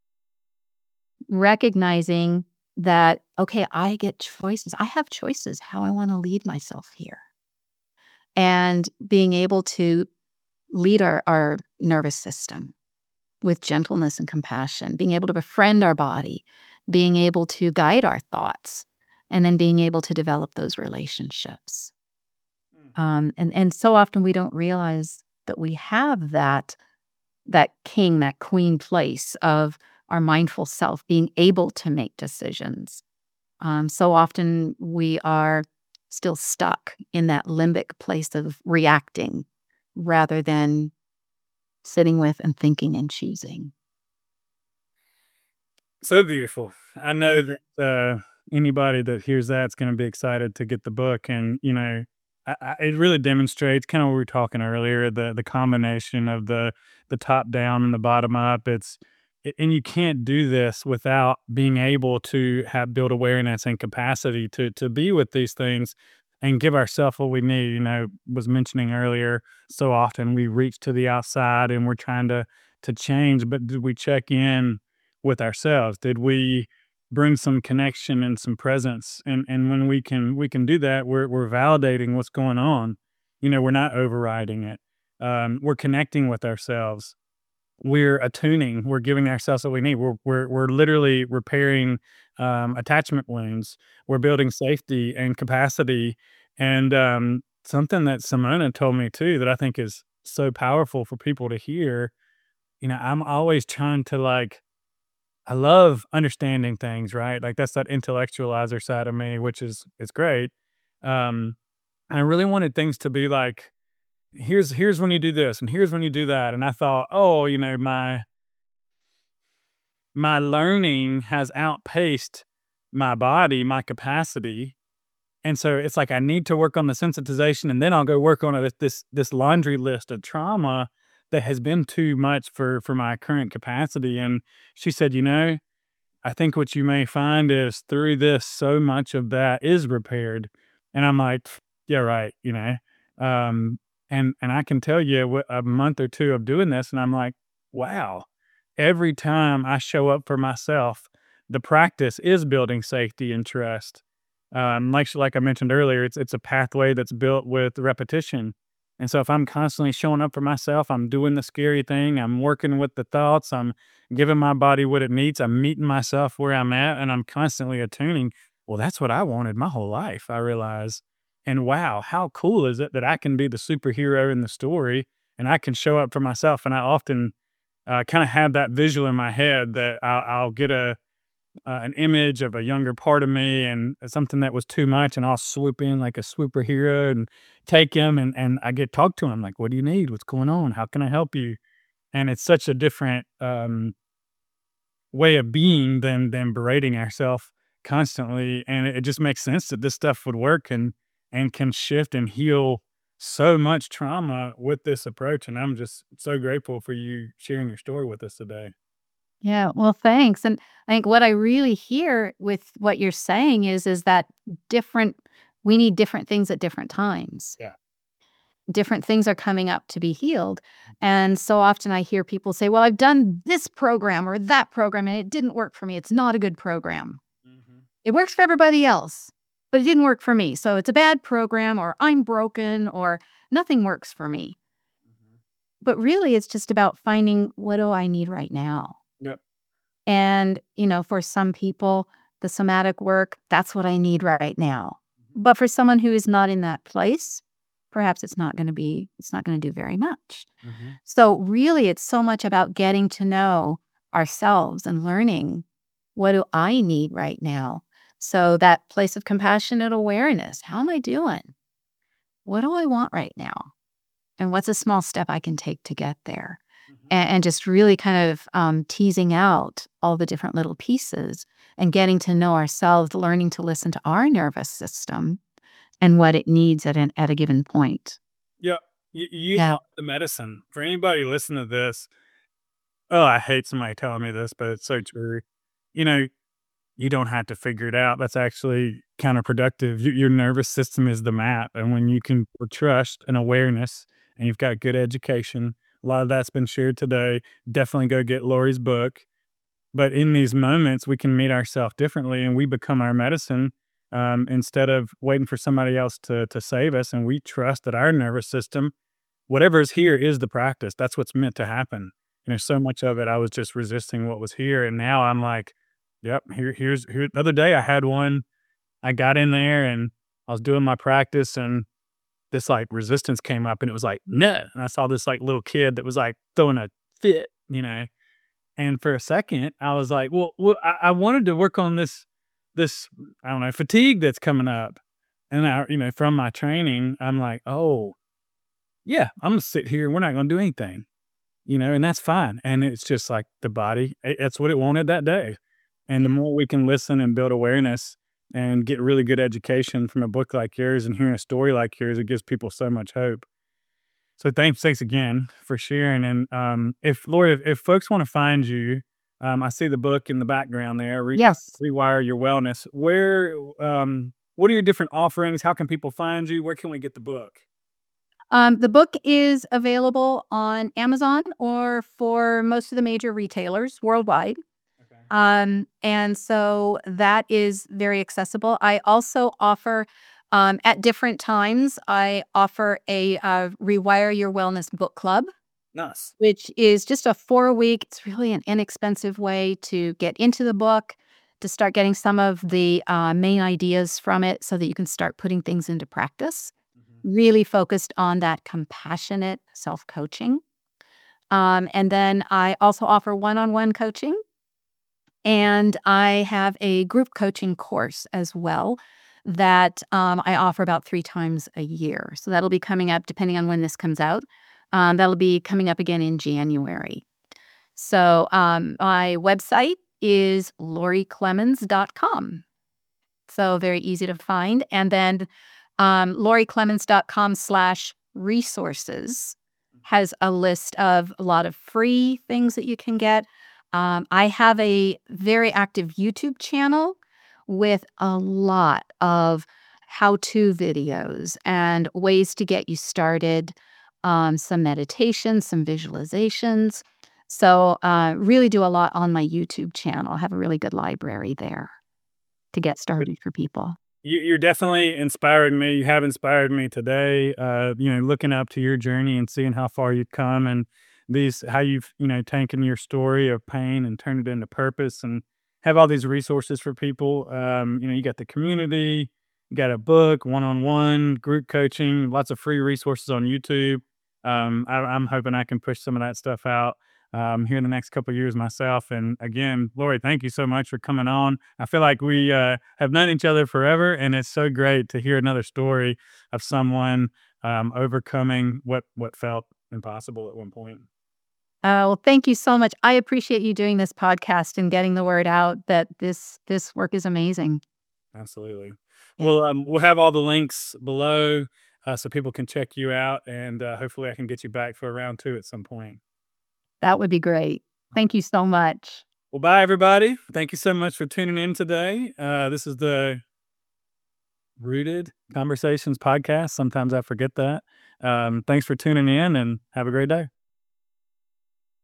recognizing that, okay, I get choices. I have choices how I want to lead myself here. And being able to lead our, our nervous system with gentleness and compassion, being able to befriend our body, being able to guide our thoughts, and then being able to develop those relationships. Um, and, and so often we don't realize that we have that, that king, that queen place of our mindful self being able to make decisions. Um, so often we are still stuck in that limbic place of reacting rather than sitting with and thinking and choosing. So beautiful. I know that uh, anybody that hears that's going to be excited to get the book, and you know, I, I, it really demonstrates kind of what we were talking earlier, the the combination of the the top down and the bottom up. It's it, and you can't do this without being able to have build awareness and capacity to to be with these things and give ourselves what we need. You know, was mentioning earlier, so often we reach to the outside and we're trying to to change, but did we check in with ourselves? Did we bring some connection and some presence? And and when we can we can do that, we're we're validating what's going on. You know, we're not overriding it. Um, we're connecting with ourselves. We're attuning. We're giving ourselves what we need. We're we're we're literally repairing um, attachment wounds. We're building safety and capacity. And um, something that Simona told me too that I think is so powerful for people to hear. You know, I'm always trying to like I love understanding things, right? Like that's that intellectualizer side of me, which is is great. Um, I really wanted things to be like, here's here's when you do this, and here's when you do that. And I thought, oh, you know, my my learning has outpaced my body, my capacity. And so it's like I need to work on the sensitization, and then I'll go work on a, this this laundry list of trauma that has been too much for for my current capacity. And she said, you know, I think what you may find is through this, so much of that is repaired. And I'm like, "Pff, yeah, right. You know, um, and, and I can tell you what a month or two of doing this. And I'm like, wow, every time I show up for myself, the practice is building safety and trust. Um, like, like I mentioned earlier, it's, it's a pathway that's built with repetition. And so if I'm constantly showing up for myself, I'm doing the scary thing, I'm working with the thoughts, I'm giving my body what it needs, I'm meeting myself where I'm at, and I'm constantly attuning. Well, that's what I wanted my whole life, I realize. And wow, how cool is it that I can be the superhero in the story and I can show up for myself? And I often uh, kind of have that visual in my head that I'll, I'll get a uh, an image of a younger part of me and something that was too much, and I'll swoop in like a superhero and take him, and and I get talked to him like, "What do you need? What's going on? How can I help you?" And it's such a different um, way of being than than berating ourselves constantly, and it, it just makes sense that this stuff would work and and can shift and heal so much trauma with this approach. And I'm just so grateful for you sharing your story with us today. Yeah, well, thanks. And I think what I really hear with what you're saying is is that different we need different things at different times. Yeah. Different things are coming up to be healed. And so often I hear people say, "Well, I've done this program or that program and it didn't work for me. It's not a good program. Hmm. It works for everybody else, but it didn't work for me. So it's a bad program or I'm broken or nothing works for me." Hmm. But really it's just about finding what do I need right now? Yep. And, you know, for some people, the somatic work, that's what I need right now. But for someone who is not in that place, perhaps it's not going to be, it's not going to do very much. Hmm. So really, it's so much about getting to know ourselves and learning, what do I need right now? So that place of compassionate awareness, how am I doing? What do I want right now? And what's a small step I can take to get there? Mhm. And, and just really kind of um, teasing out all the different little pieces and getting to know ourselves, learning to listen to our nervous system and what it needs at an at a given point. Yeah, you, you Yeah. are the medicine. For anybody listening to this, oh, I hate somebody telling me this, but it's so true. You know, you don't have to figure it out. That's actually counterproductive. Y- Your nervous system is the map. And when you can put trust and awareness and you've got good education, a lot of that's been shared today. Definitely go get Lori's book. But in these moments, we can meet ourselves differently and we become our medicine um, instead of waiting for somebody else to, to save us. And we trust that our nervous system, whatever is here, is the practice. That's what's meant to happen. You know, so much of it, I was just resisting what was here. And now I'm like, yep, here, here's, here. The other day I had one, I got in there and I was doing my practice and this like resistance came up and it was like, no. And I saw this like little kid that was like throwing a fit, you know, and for a second, I was like, "Well, well I, I wanted to work on this, this I don't know fatigue that's coming up." And I, you know, from my training, I'm like, "Oh, yeah, I'm gonna sit here and we're not gonna do anything," you know, and that's fine. And it's just like the body, it, it's what it wanted that day. And the more we can listen and build awareness and get really good education from a book like yours and hearing a story like yours, it gives people so much hope. So thanks, thanks again for sharing. And um, if Lori, if, if folks want to find you, um, I see the book in the background there, Re- Yes. Rewire Your Wellness. Where, um, what are your different offerings? How can people find you? Where can we get the book? Um, the book is available on Amazon or for most of the major retailers worldwide. Okay. Um, and so that is very accessible. I also offer, um, at different times, I offer a uh, Rewire Your Wellness book club, Nice. which is just a four week, it's really an inexpensive way to get into the book, to start getting some of the uh, main ideas from it so that you can start putting things into practice. Mhm. Really focused on that compassionate self coaching. Um, and then I also offer one on one coaching. And I have a group coaching course as well that um, I offer about three times a year. So that'll be coming up, depending on when this comes out. Um, that'll be coming up again in January. So um, my website is lori clemens dot com. So very easy to find. And then um, lori clemens dot com slash resources has a list of a lot of free things that you can get. Um, I have a very active YouTube channel with a lot of how-to videos and ways to get you started, um, some meditation, some visualizations. So uh, really do a lot on my YouTube channel. I have a really good library there to get started for people. You, you're definitely inspiring me. You have inspired me today. Uh, you know, looking up to your journey and seeing how far you've come, and these how you've you know taken your story of pain and turned it into purpose, and have all these resources for people. Um, you know, you got the community, you got a book, one on one group coaching, lots of free resources on YouTube. Um, I, I'm hoping I can push some of that stuff out um, here in the next couple of years myself. And again, Lori, thank you so much for coming on. I feel like we uh, have known each other forever, and it's so great to hear another story of someone um, overcoming what what felt impossible at one point. Uh, well, thank you so much. I appreciate you doing this podcast and getting the word out that this this work is amazing. Absolutely. Yeah, Well, um, we'll have all the links below uh, so people can check you out, and uh, hopefully, I can get you back for a round two at some point. that would be great. Thank you so much. Well, bye, everybody. Thank you so much for tuning in today. Uh, this is the Rooted Conversations podcast. Sometimes I forget that. Um, thanks for tuning in and have a great day.